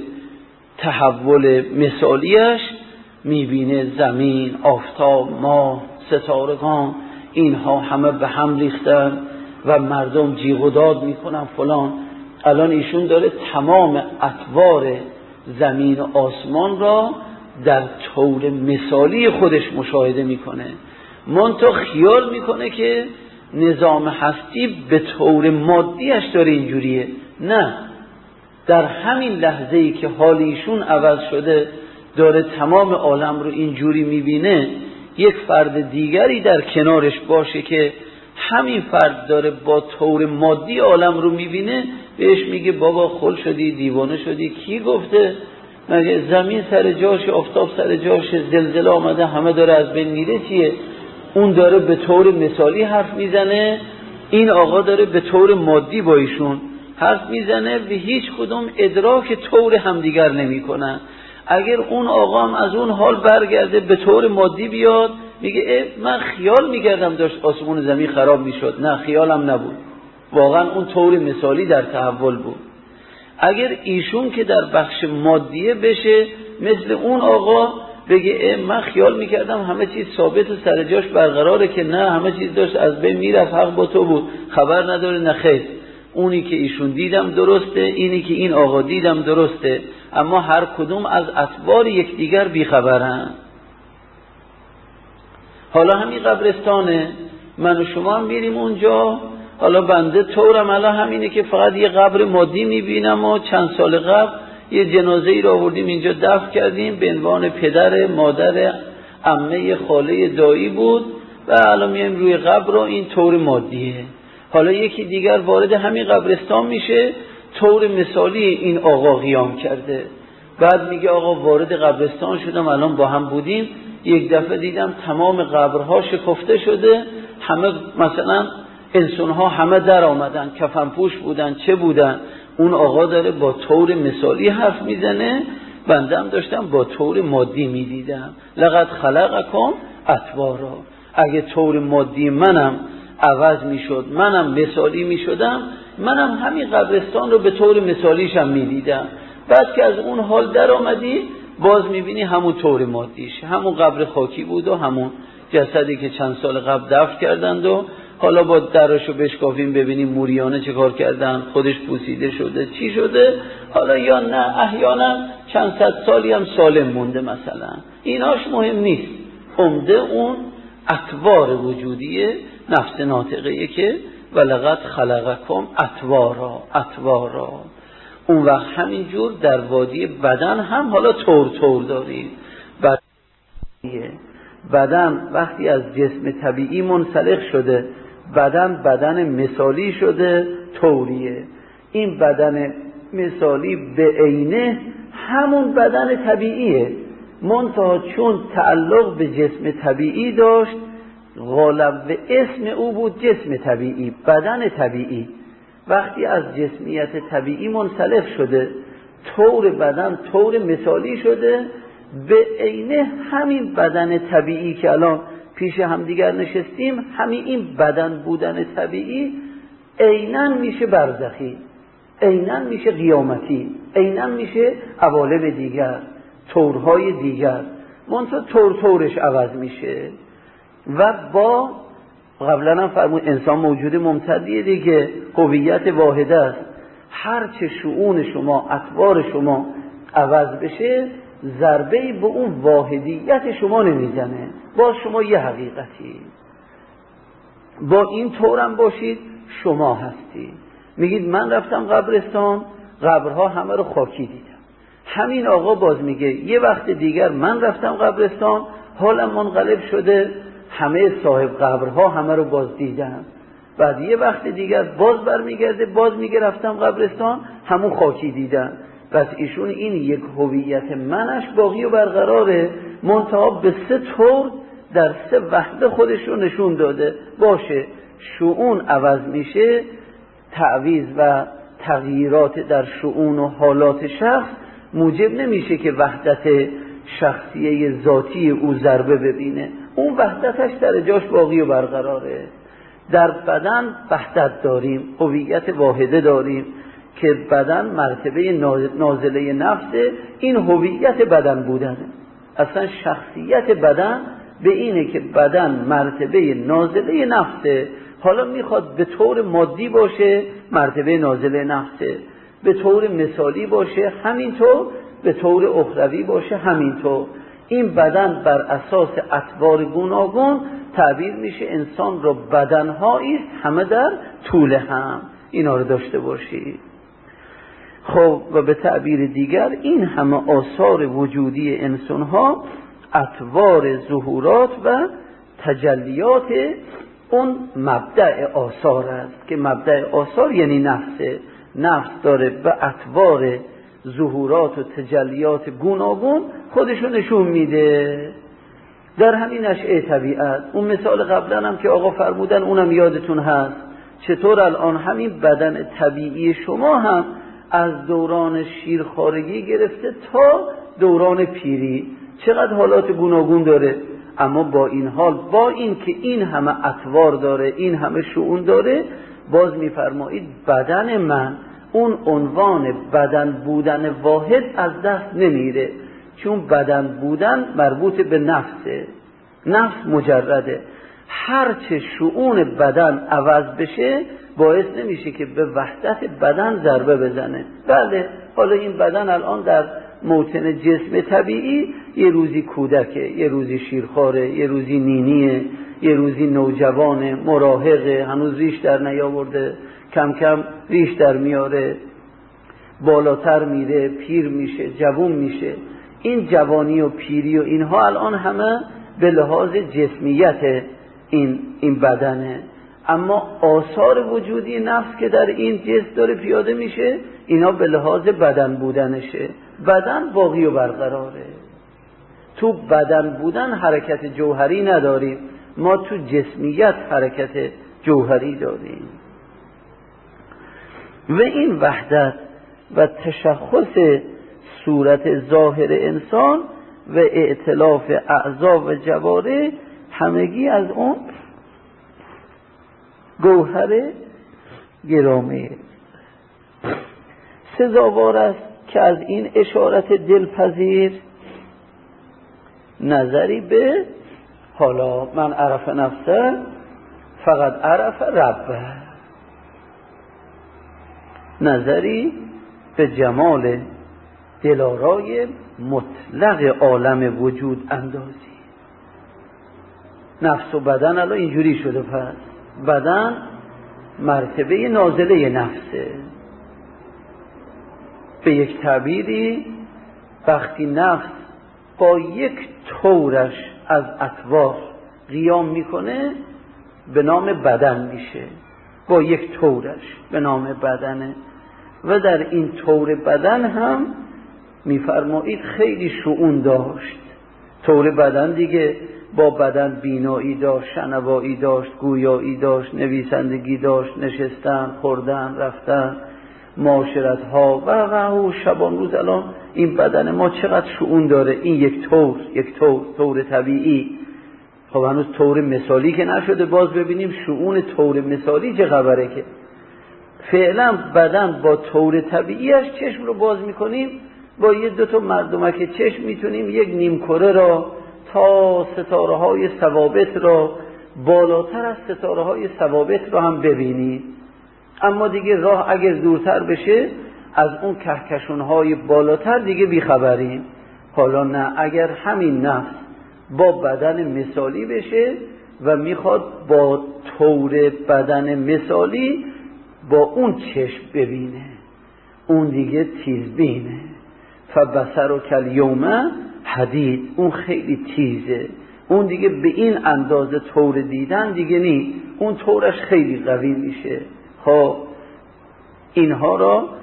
تحول مثالیش میبینه زمین، آفتاب، ماه، ستارگان، اینها همه به هم ریختن و مردم جیغ و داد میکنن فلان. الان ایشون داره تمام اطوار زمین و آسمان را در طور مثالی خودش مشاهده میکنه. منتها خیال میکنه که نظام هستی به طور مادیش داره اینجوریه. نه، در همین لحظه ای که حال ایشون عوض شده داره تمام عالم رو اینجوری میبینه، یک فرد دیگری در کنارش باشه که همین فرد داره با طور مادی عالم رو میبینه، بهش میگه بابا خل شدی، دیوانه شدی. کی گفته؟ مگه زمین سر جاش، آفتاب سر جاش، زلزله آمده همه داره از بین میره؟ چیه؟ اون داره به طور مثالی حرف میزنه، این آقا داره به طور مادی با ایشون حرف میزنه و هیچ کدوم ادراک طور همدیگر نمیکنن. اگر اون آقا هم از اون حال برگرده به طور مادی بیاد، میگه من خیال میکردم داشت آسمون زمین خراب میشد. نه، خیالم نبود، واقعا اون طور مثالی در تحول بود. اگر ایشون که در بخش مادیه بشه مثل اون آقا بگه من خیال میکردم همه چیز ثابت و سر جاش برقراره، که نه، همه چیز داشت از بین میرفت، حق با تو بود، خبر نداره. نه خیر، اونی که ایشون دیدم درسته، اینی که این آقا دیدم درسته، اما هر کدوم از اطوار یکدیگر بیخبرن. حالا همین قبرستانه، من و شما هم میریم اونجا. حالا بنده طورم الان همینه که فقط یه قبر مادی میبینم و چند سال قبل یه جنازه ای رو آوردیم اینجا دفن کردیم، به عنوان پدر، مادر، عمه، خاله، دایی بود و الان میایم روی قبر و این طور مادیه. حالا یکی دیگر وارد همین قبرستان میشه، طور مثالی این آقا قیام کرده، بعد میگه آقا وارد قبرستان شدم، الان با هم بودیم، یک دفعه دیدم تمام قبرها شکفته شده، همه مثلا انسانها همه در آمدن، کفن پوش بودن، چه بودن. اون آقا داره با طور مثالی حرف میزنه، بنده هم داشتم با طور مادی میدیدم. لقد خلقکم اطوارا. اگه طور مادی منم عوض میشد، منم مثالی میشدم، منم همین قبرستان رو به طور مثالیشم میدیدم. بعد که از اون حال در آمدی باز میبینی همون طور مادیش، همون قبر خاکی بود و همون جسدی که چند سال قبل دفن کردند و حالا با دراشو بشکافیم ببینیم موریانه چه کار کردن، خودش پوسیده شده، چی شده، حالا یا نه احیانا چند صد سالی هم سالم مونده مثلا. ایناش مهم نیست، عمده اون اطوار وجودیه نفس ناطقه که ولقد خلقکم اطوارا اطوارا. اون وقت همینجور در وادی بدن هم حالا طور طور داریم. بدن وقتی از جسم طبیعی منسلخ شده، بدن بدن مثالی شده، طوریه. این بدن مثالی به عینه همون بدن طبیعیه، منتها چون تعلق به جسم طبیعی داشت، غالب به اسم او بود جسم طبیعی، بدن طبیعی. وقتی از جسمیت طبیعی منسلخ شده، طور بدن طور مثالی شده، به عینه همین بدن طبیعی که الان پیش همدیگر نشستیم، همین این بدن بودن طبیعی عیناً میشه برزخی، عیناً میشه قیامتی، عیناً میشه عوالم دیگر، طورهای دیگر، منتها طور طورش عوض میشه. و با قبلا هم فرمود انسان موجود ممتدیه دیگه، هویت واحده است. هر چه شؤون شما، اطوار شما عوض بشه، ضربه‌ای به اون واحدیت شما نمیزنه، با شما یه حقیقتی. با این طورم باشید شما هستی. میگید من رفتم قبرستان، قبرها همه رو خاکی دیدم. همین آقا باز میگه یه وقت دیگر من رفتم قبرستان، حالم منقلب شده، همه صاحب قبرها همه رو باز دیدم. بعد یه وقت دیگر باز برمیگرده، باز میگه رفتم قبرستان، همون خاکی دیدم. و ایشون این یک هویت منش باقی و برقراره، منتها به سه طور در سه وحده خودش رو نشون داده. باشه شؤون عوض میشه، تعویض و تغییرات در شؤون و حالات شخص موجب نمیشه که وحدت شخصیه ذاتی او ضربه ببینه، اون وحدتش در جاش باقی و برقراره. در بدن وحدت داریم، هویت واحده داریم که بدن مرتبه نازله نفسه، این هویت بدن بودنه. اصلا شخصیت بدن به اینه که بدن مرتبه نازله نفسه. حالا میخواد به طور مادی باشه مرتبه نازله نفسه، به طور مثالی باشه همینطور، به طور اخروی باشه همینطور. این بدن بر اساس اطوار گوناگون تعبیر میشه انسان رو بدنهایی است همه در طول هم، اینا رو داشته باشید. خب و به تعبیر دیگر این همه آثار وجودی انسان ها اطوار ظهورات و تجلیات اون مبدأ آثار است که مبدأ آثار یعنی نفسه. نفس داره به اطوار ظهورات و تجلیات گوناگون خودشو نشون میده در همین نشأه طبیعت. اون مثال قبلا هم که آقا فرمودن اونم یادتون هست، چطور الان همین بدن طبیعی شما هم از دوران شیرخوارگی گرفته تا دوران پیری چقدر حالات گوناگون داره، اما با این حال با این که این همه اطوار داره، این همه شؤون داره، باز میفرمایید بدن من اون عنوان بدن بودن واحد از دست نمیره، چون بدن بودن مربوط به نفسه، نفس مجرده. هرچه شؤون بدن عوض بشه باعث نمیشه که به وحدت بدن ضربه بزنه. بله حالا این بدن الان در موطن جسم طبیعی یه روزی کودکه، یه روزی شیرخواره، یه روزی نینیه، یه روزی نوجوانه، مراهقه، هنوز ریش در نیاورده، کم کم ریش در میاره، بالاتر میره، پیر میشه، جوان میشه. این جوانی و پیری و اینها الان همه به لحاظ جسمیت این این بدنه، اما آثار وجودی نفس که در این جسم داره پیاده میشه اینا به لحاظ بدن بودنشه. بدن باقی و برقراره. تو بدن بودن حرکت جوهری نداریم، ما تو جسمیت حرکت جوهری داریم. و این وحدت و تشخص صورت ظاهر انسان و ائتلاف اعضا و جوارح همگی از اون گوهر گرامی سزاوار است که از این اشارت دلپذیر نظری به حالا من عرف نفسه فقط عرف ربه، نظری به جمال دلارای مطلق عالم وجود اندازی. نفس و بدن الان اینجوری شده، پس بدن مرتبه نازله نفسه. به یک تعبیری وقتی نفس با یک طورش از اطوار قیام میکنه به نام بدن میشه، با یک طورش به نام بدنه. و در این طور بدن هم میفرمایید خیلی شؤون داشت. طور بدن دیگه با بدن بینایی داشت، شنوایی داشت، گویایی داشت، نویسندگی داشت، نشستن، خوردن، رفتن، معاشرت ها و و شبان روز. الان این بدن ما چقدر شؤون داره، این یک طور، یک طور، طور طبیعی. خب هنوز طور مثالی که نشده، باز ببینیم شؤون طور مثالی چه خبره. که فعلا بدن با طور طبیعیش چشم رو باز میکنیم، با یه دو تا مردمک چشم میتونیم یک نیم کره را تا ستاره های ثوابت را، بالاتر از ستاره های ثوابت را هم ببینیم. اما دیگه راه اگر دورتر بشه از اون کهکشون های بالاتر دیگه بیخبریم. حالا نه، اگر همین نفس با بدن مثالی بشه و میخواد با طور بدن مثالی با اون چشم ببینه، اون دیگه تیزبینه. فبصر و کالیوم حدید، اون خیلی تیزه، اون دیگه به این اندازه طور دیدن دیگه نی، اون طورش خیلی قوی میشه. خب اینها را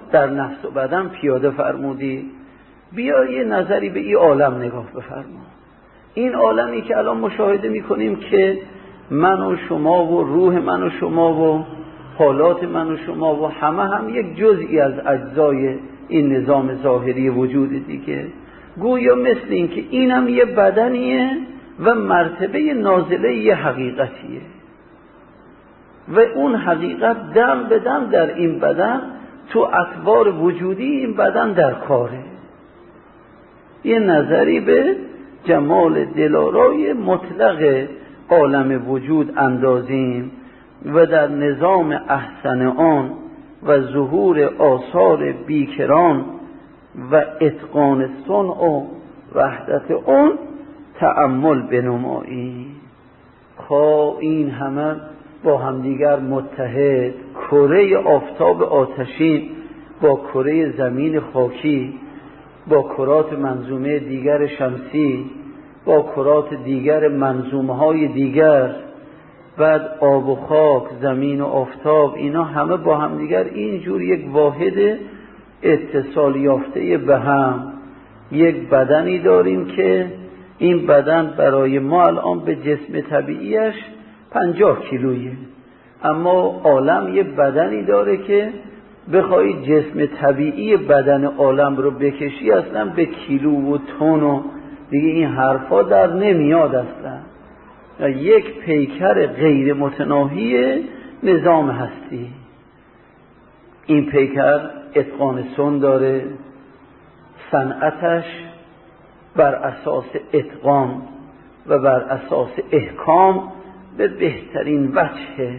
در نفس و بدن پیاده فرمودی. بیا یه نظری به این عالم نگاه بفرما. این عالمی که الان مشاهده میکنیم که من و شما و روح من و شما و حالات من و شما و همه هم یک جزئی از اجزای این نظام ظاهری وجود دیگه، گویا مثل این که این هم یه بدنیه و مرتبه نازله یه حقیقتیه و اون حقیقت دم به دم در این بدن تو اطوار وجودی این بدن در کاره. یه نظری به جمال دلارای مطلق عالم وجود اندازیم و در نظام احسن آن و ظهور آثار بیکران و اتقان صنع و وحدت آن تأمل بنمایی. خواه این همه با همدیگر متحد، کره آفتاب آتشین با کره زمین خاکی، با کرات منظومه دیگر شمسی، با کرات دیگر منظومه های دیگر، بعد آب و خاک، زمین و آفتاب، اینا همه با هم دیگر اینجور یک واحد اتصال یافته به هم یک بدنی داریم که این بدن برای ما الان به جسم طبیعیش پنجاه کیلویه، اما عالم یه بدنی داره که بخوای جسم طبیعی بدن عالم رو بکشی اصلا به کیلو و تن و دیگه این حرفا در نمیاد اصلا. یک پیکر غیر متناهی نظام هستی. این پیکر اتقان صنع داره، صنعتش بر اساس اتقان و بر اساس احکام به بهترین وجه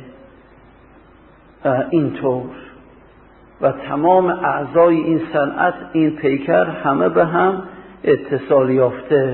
اینطور و تمام اعضای این صنعت این پیکر همه به هم اتصال یافته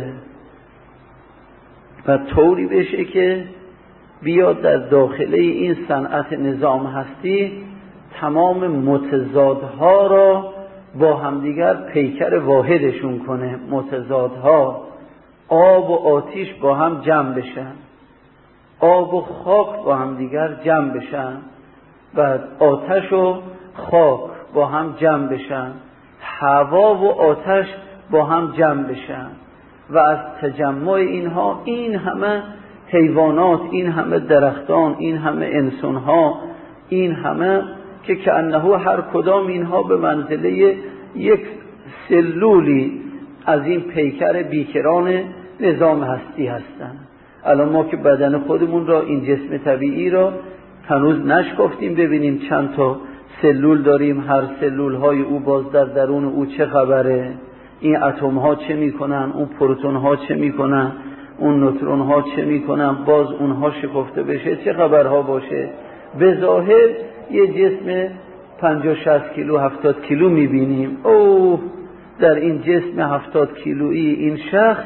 و طوری بشه که بیاد در داخله این صنعت نظام هستی تمام متضادها را با همدیگر پیکر واحدشون کنه. متضادها، آب و آتش با هم جمع بشن، آب و خاک با هم دیگر جمع بشن، بعد آتش و خاک با هم جمع بشن، هوا و آتش با هم جمع بشن و از تجمع اینها این همه حیوانات، این همه درختان، این همه انسانها، این همه که کأنه هر کدام اینها به منزله یک سلولی از این پیکر بیکران نظام هستی هستند. الان ما که بدن خودمون را، این جسم طبیعی را هنوز نشکافتیم ببینیم چند تا سلول داریم، هر سلول های او باز در درون او چه خبره، این اتم ها چه میکنن، اون پروتون ها چه میکنن، اون نوترون ها چه میکنن، باز اونها شکفته بشه چه خبرها باشه. به ظاهر یه جسم پنجاه شصت کیلو هفتاد کیلو میبینیم، اوه در این جسم هفتاد کیلویی این شخص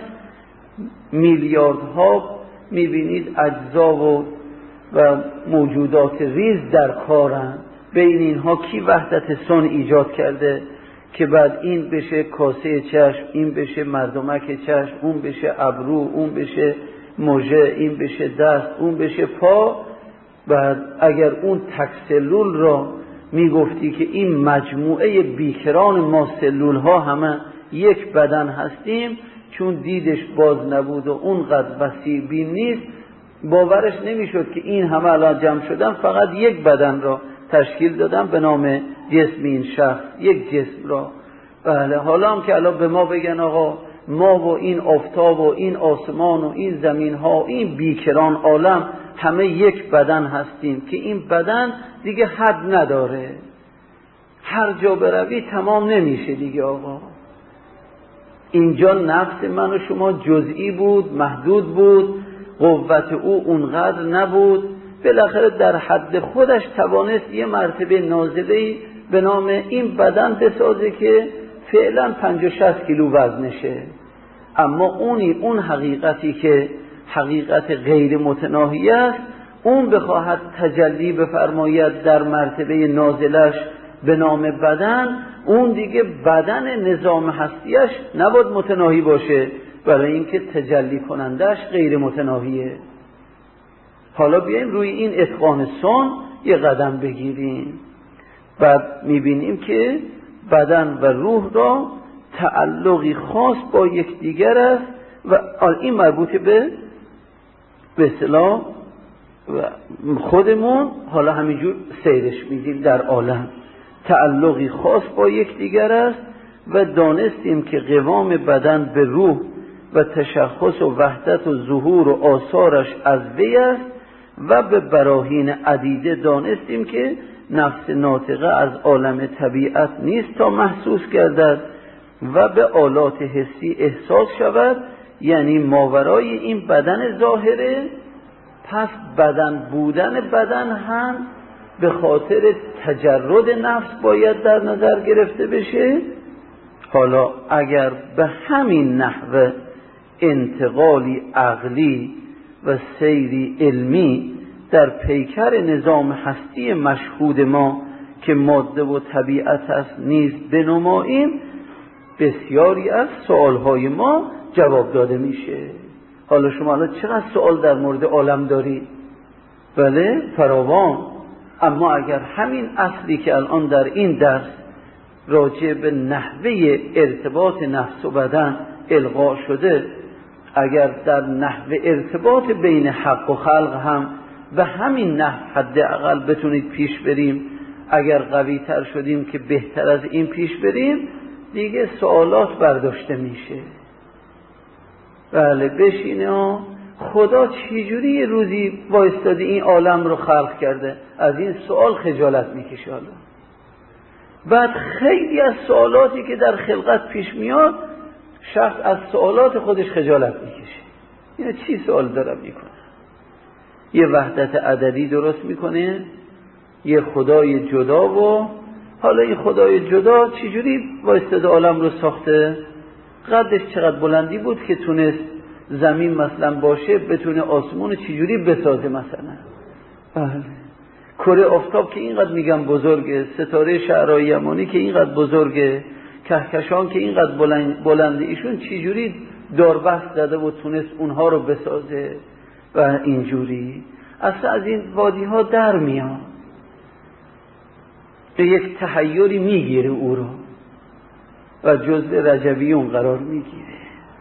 میلیاردها میبینید اجزا و و موجودات ریز در کارن. بین اینها کی وحدت صنع ایجاد کرده که بعد این بشه کاسه چشم، این بشه مردمک چشم، اون بشه ابرو، اون بشه مژه، این بشه دست، اون بشه پا. بعد اگر اون تک سلول را میگفتی که این مجموعه بیکران ما سلول ها همه یک بدن هستیم، چون دیدش باز نبود و اونقدر وسیع بین نیست، باورش نمیشد که این همه الان جمع شدن فقط یک بدن را تشکیل دادن به نام جسم این شخص، یک جسم را. بله، حالا هم که الان به ما بگن آقا ما و این آفتاب و این آسمان و این زمین ها، این بیکران عالم همه یک بدن هستیم، که این بدن دیگه حد نداره، هر جا بروی تمام نمیشه دیگه. آقا اینجا نفس من و شما جزئی بود، محدود بود، قوت او اونقدر نبود، بالاخره در حد خودش توانست یه مرتبه نازله‌ای به نام این بدن بسازه که فعلا پنجاه شصت کیلو وزنشه. اما اونی اون حقیقتی که حقیقت غیر متناهی است، اون بخواهد تجلی بفرماید در مرتبه نازلش به نام بدن، اون دیگه بدن نظام هستیش نباید متناهی باشه، برای اینکه تجلی کنندش غیر متناهیه. حالا بیایم روی این اتقان صنع یه قدم بگیریم. بعد میبینیم که بدن و روح را تعلقی خاص با یکدیگر است و این مربوط به به اصطلاح خودمون حالا همینجور سیرش میدیم در عالم. تعلقی خاص با یکدیگر است و دانستیم که قوام بدن به روح و تشخص و وحدت و ظهور و آثارش از وی است و به براهین عدیده دانستیم که نفس ناطقه از عالم طبیعت نیست تا محسوس گردد و به آلات حسی احساس شود، یعنی ماورای این بدن ظاهره. پس بدن بودن بدن هم به خاطر تجرد نفس باید در نظر گرفته بشه. حالا اگر به همین نحوه انتقالی عقلی و سیری علمی در پیکر نظام هستی مشهود ما که ماده و طبیعت است نیز بنماییم، بسیاری از سوالهای ما جواب داده میشه. حالا شما الان چقدر سوال در مورد عالم دارید؟ بله فراوان. اما اگر همین اصلی که الان در این درس راجع به نحوه ارتباط نفس و بدن القا شده، اگر در نحوه ارتباط بین حق و خلق هم به همین نحو حداقل بتونید پیش بریم، اگر قوی تر شدیم که بهتر از این پیش بریم، دیگه سوالات برداشته میشه. بله بشینه خدا چجوری یه روزی وایستاده این عالم رو خلق کرده؟ از این سوال خجالت میکشه. حالا بعد خیلی از سوالاتی که در خلقت پیش میاد شخص از سوالات خودش خجالت میکشه. یعنی چی سوال دارم میکنه؟ یه وحدت عددی درست میکنه، یه خدای جدا، و حالا این خدای جدا چجوری وایستاده عالم رو ساخته؟ قدش چقدر بلندی بود که تونست زمین مثلا باشه بتونه آسمون چجوری بسازه؟ مثلا بله کره آفتاب که اینقدر میگم بزرگه، ستاره شعرهای یمانی که اینقدر بزرگه، کهکشان که اینقدر بلند بلنده، ایشون چجوری داربست زده و تونست اونها رو بسازه؟ و اینجوری اصلا از این وادی ها در میاد، به یک تحیری میگیره او رو و جزء رجبیون قرار میگیره.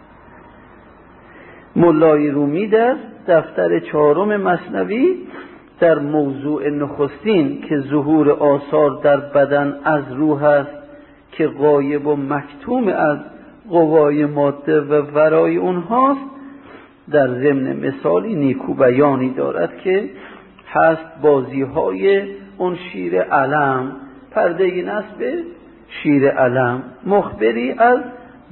مولای رومی در دفتر چهارم مثنوی در موضوع نخستین که ظهور آثار در بدن از روح است که غایب و مکتوم از قوای ماده و ورای اونهاست، در ضمن مثالی نیکو بیانی دارد که هست بازی های اون شیر علم، پرده نصب شیر علم، مخبری از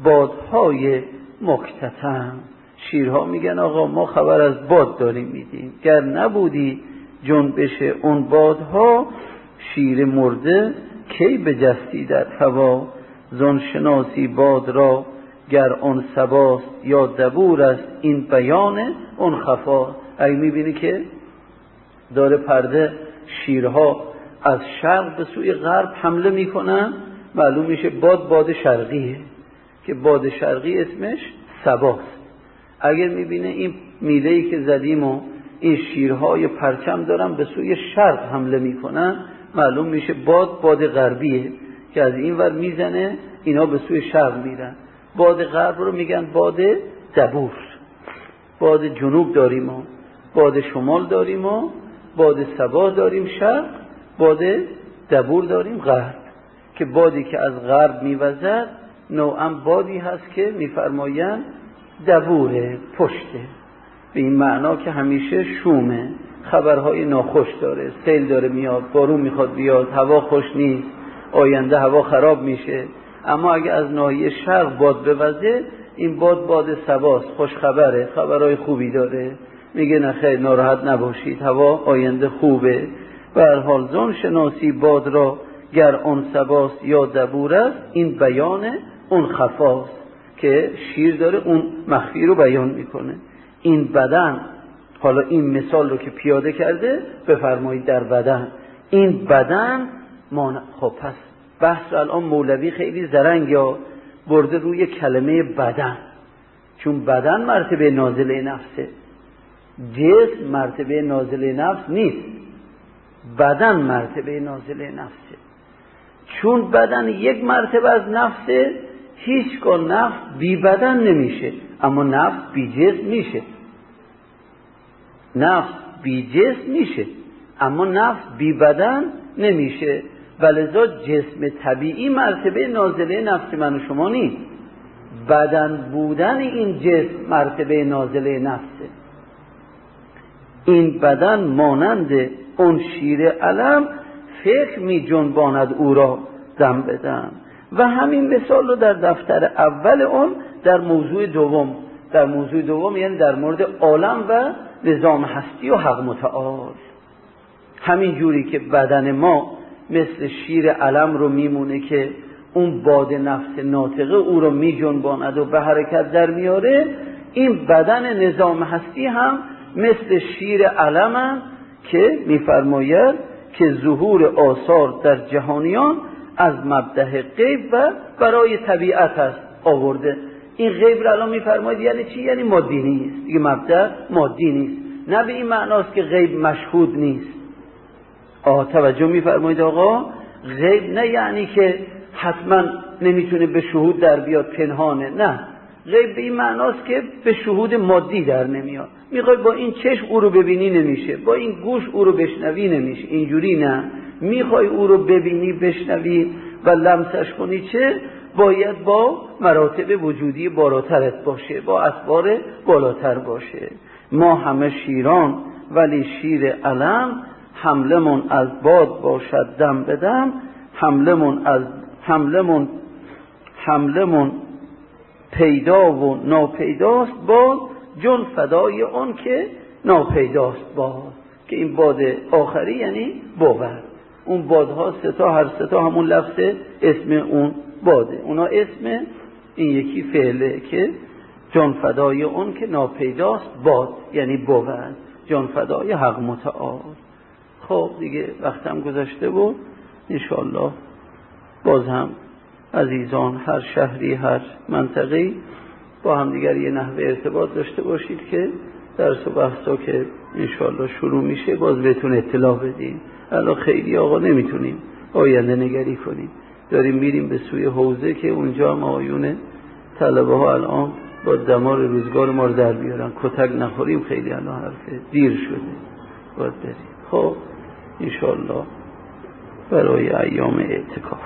بادهای مکتتم. شیرها میگن آقا ما خبر از باد داریم میدیم، گر نبودی جنبش اون بادها، شیر مرده کی بجستی در هوا، زن شناسی باد را گر اون سباست یا دبور است، این بیان اون خفا. اگه میبینی که داره پرده شیرها از شرق به سوی غرب حمله میکنن، معلوم میشه باد باد شرقیه که باد شرقی اسمش سباست. اگر میبینه این میله‌ای که زدیم و این شیرهای پرچم دارن به سوی شرق حمله میکنن، معلوم میشه باد باد غربیه که از این ور میزنه اینا به سوی شرق میرن. باد غرب رو میگن باد دبور. باد جنوب داریم و باد شمال داریم و باد سبا داریم شرق، باد دبور داریم غرب، که بادی که از غرب میوزد نوعا بادی هست که میفرمایند دبوره، پشته، به این معنا که همیشه شومه، خبرهای ناخوش داره، سیل داره میاد، بارون میخواد بیاد، هوا خوش نیست، آینده هوا خراب میشه. اما اگه از ناحیه شرق باد بوزه، این باد باد سباست، خوش خبره، خبرهای خوبی داره، میگه نه خیر ناراحت نباشید، هوا آینده خوبه. به هر حال زن شناسی باد را گر آن سباست یا دبور است، این بیان اون خفاست که شیر داره اون مخفی رو بیان میکنه. این بدن، حالا این مثال رو که پیاده کرده بفرمایید در بدن، این بدن مانا... خب پس بحث رو الان مولوی خیلی زرنگ یا برده روی کلمه بدن، چون بدن مرتبه نازله نفسه، جسم مرتبه نازله نفس نیست، بدن مرتبه نازله نفسه. چون بدن یک مرتبه از نفسه، هیچگاه نفس بی بدن نمیشه، اما نفس بی جسم میشه. نفس بی جسم میشه اما نفس بی بدن نمیشه. ولذا جسم طبیعی مرتبه نازله نفس من و شما نیست، بدن بودن این جسم مرتبه نازله نفسه. این بدن مانند اون شیر علم فکر می جنباند او را دم بدم. و همین مثال رو در دفتر اول اون در موضوع دوم در موضوع دوم یعنی در مورد عالم و نظام هستی و حق متعال، همین جوری که بدن ما مثل شیر علم رو میمونه که اون باد نفس ناطقه او رو می جنباند و به حرکت در میاره، این بدن نظام هستی هم مثل شیر علم که میفرماید که ظهور آثار در جهانیان از مبدأ غیب و برای طبیعت است آورده. این غیب را الان میفرماید یعنی چی؟ یعنی مادی نیست دیگه، مبدأ مادی نیست، نه به این معناست که غیب مشهود نیست. آه توجه میفرمایید آقا، غیب نه یعنی که حتما نمیتونه به شهود در بیاد، پنهانه، نه، غیب به این معناست که به شهود مادی در نمیاد. میخوای با این چشم او رو ببینی نمیشه، با این گوش او رو بشنوی نمیشه، اینجوری نه. میخوای او رو ببینی بشنوی و لمسش کنی چه؟ باید با مراتب وجودی بالاترت باشه، با اسوار بالاتر باشه. ما همه شیران ولی شیر علم، حملمون از باد باشد دم بدم، حملمون از حملمون حملمون پیدا و ناپیداست باد، جون فدای اون که ناپیداست باد. که این باد آخری یعنی باور. اون بادها ستا، هر ستا همون لفظ اسم اون باده، اونا اسم، این یکی فعله که جون فدای اون که ناپیداست باد یعنی باور، جون فدای حق متعال. خب دیگه وقتم گذشته بود، انشاءالله باز هم عزیزان هر شهری هر منطقه‌ای با هم دیگر یه نحوه ارتباط داشته باشید که درس و بحثا که انشاءالله شروع میشه باز بهتون اطلاع بدیم. الان خیلی آقا نمیتونیم آینده نگری کنیم، داریم میریم به سوی حوزه که اونجا هم آیون طلبه ها الان با دمار روزگار ما رو در بیارن، کتک نخوریم، خیلی الان حرفه دیر شده باید بریم. خب انشاءالله برای ایام اعتکاف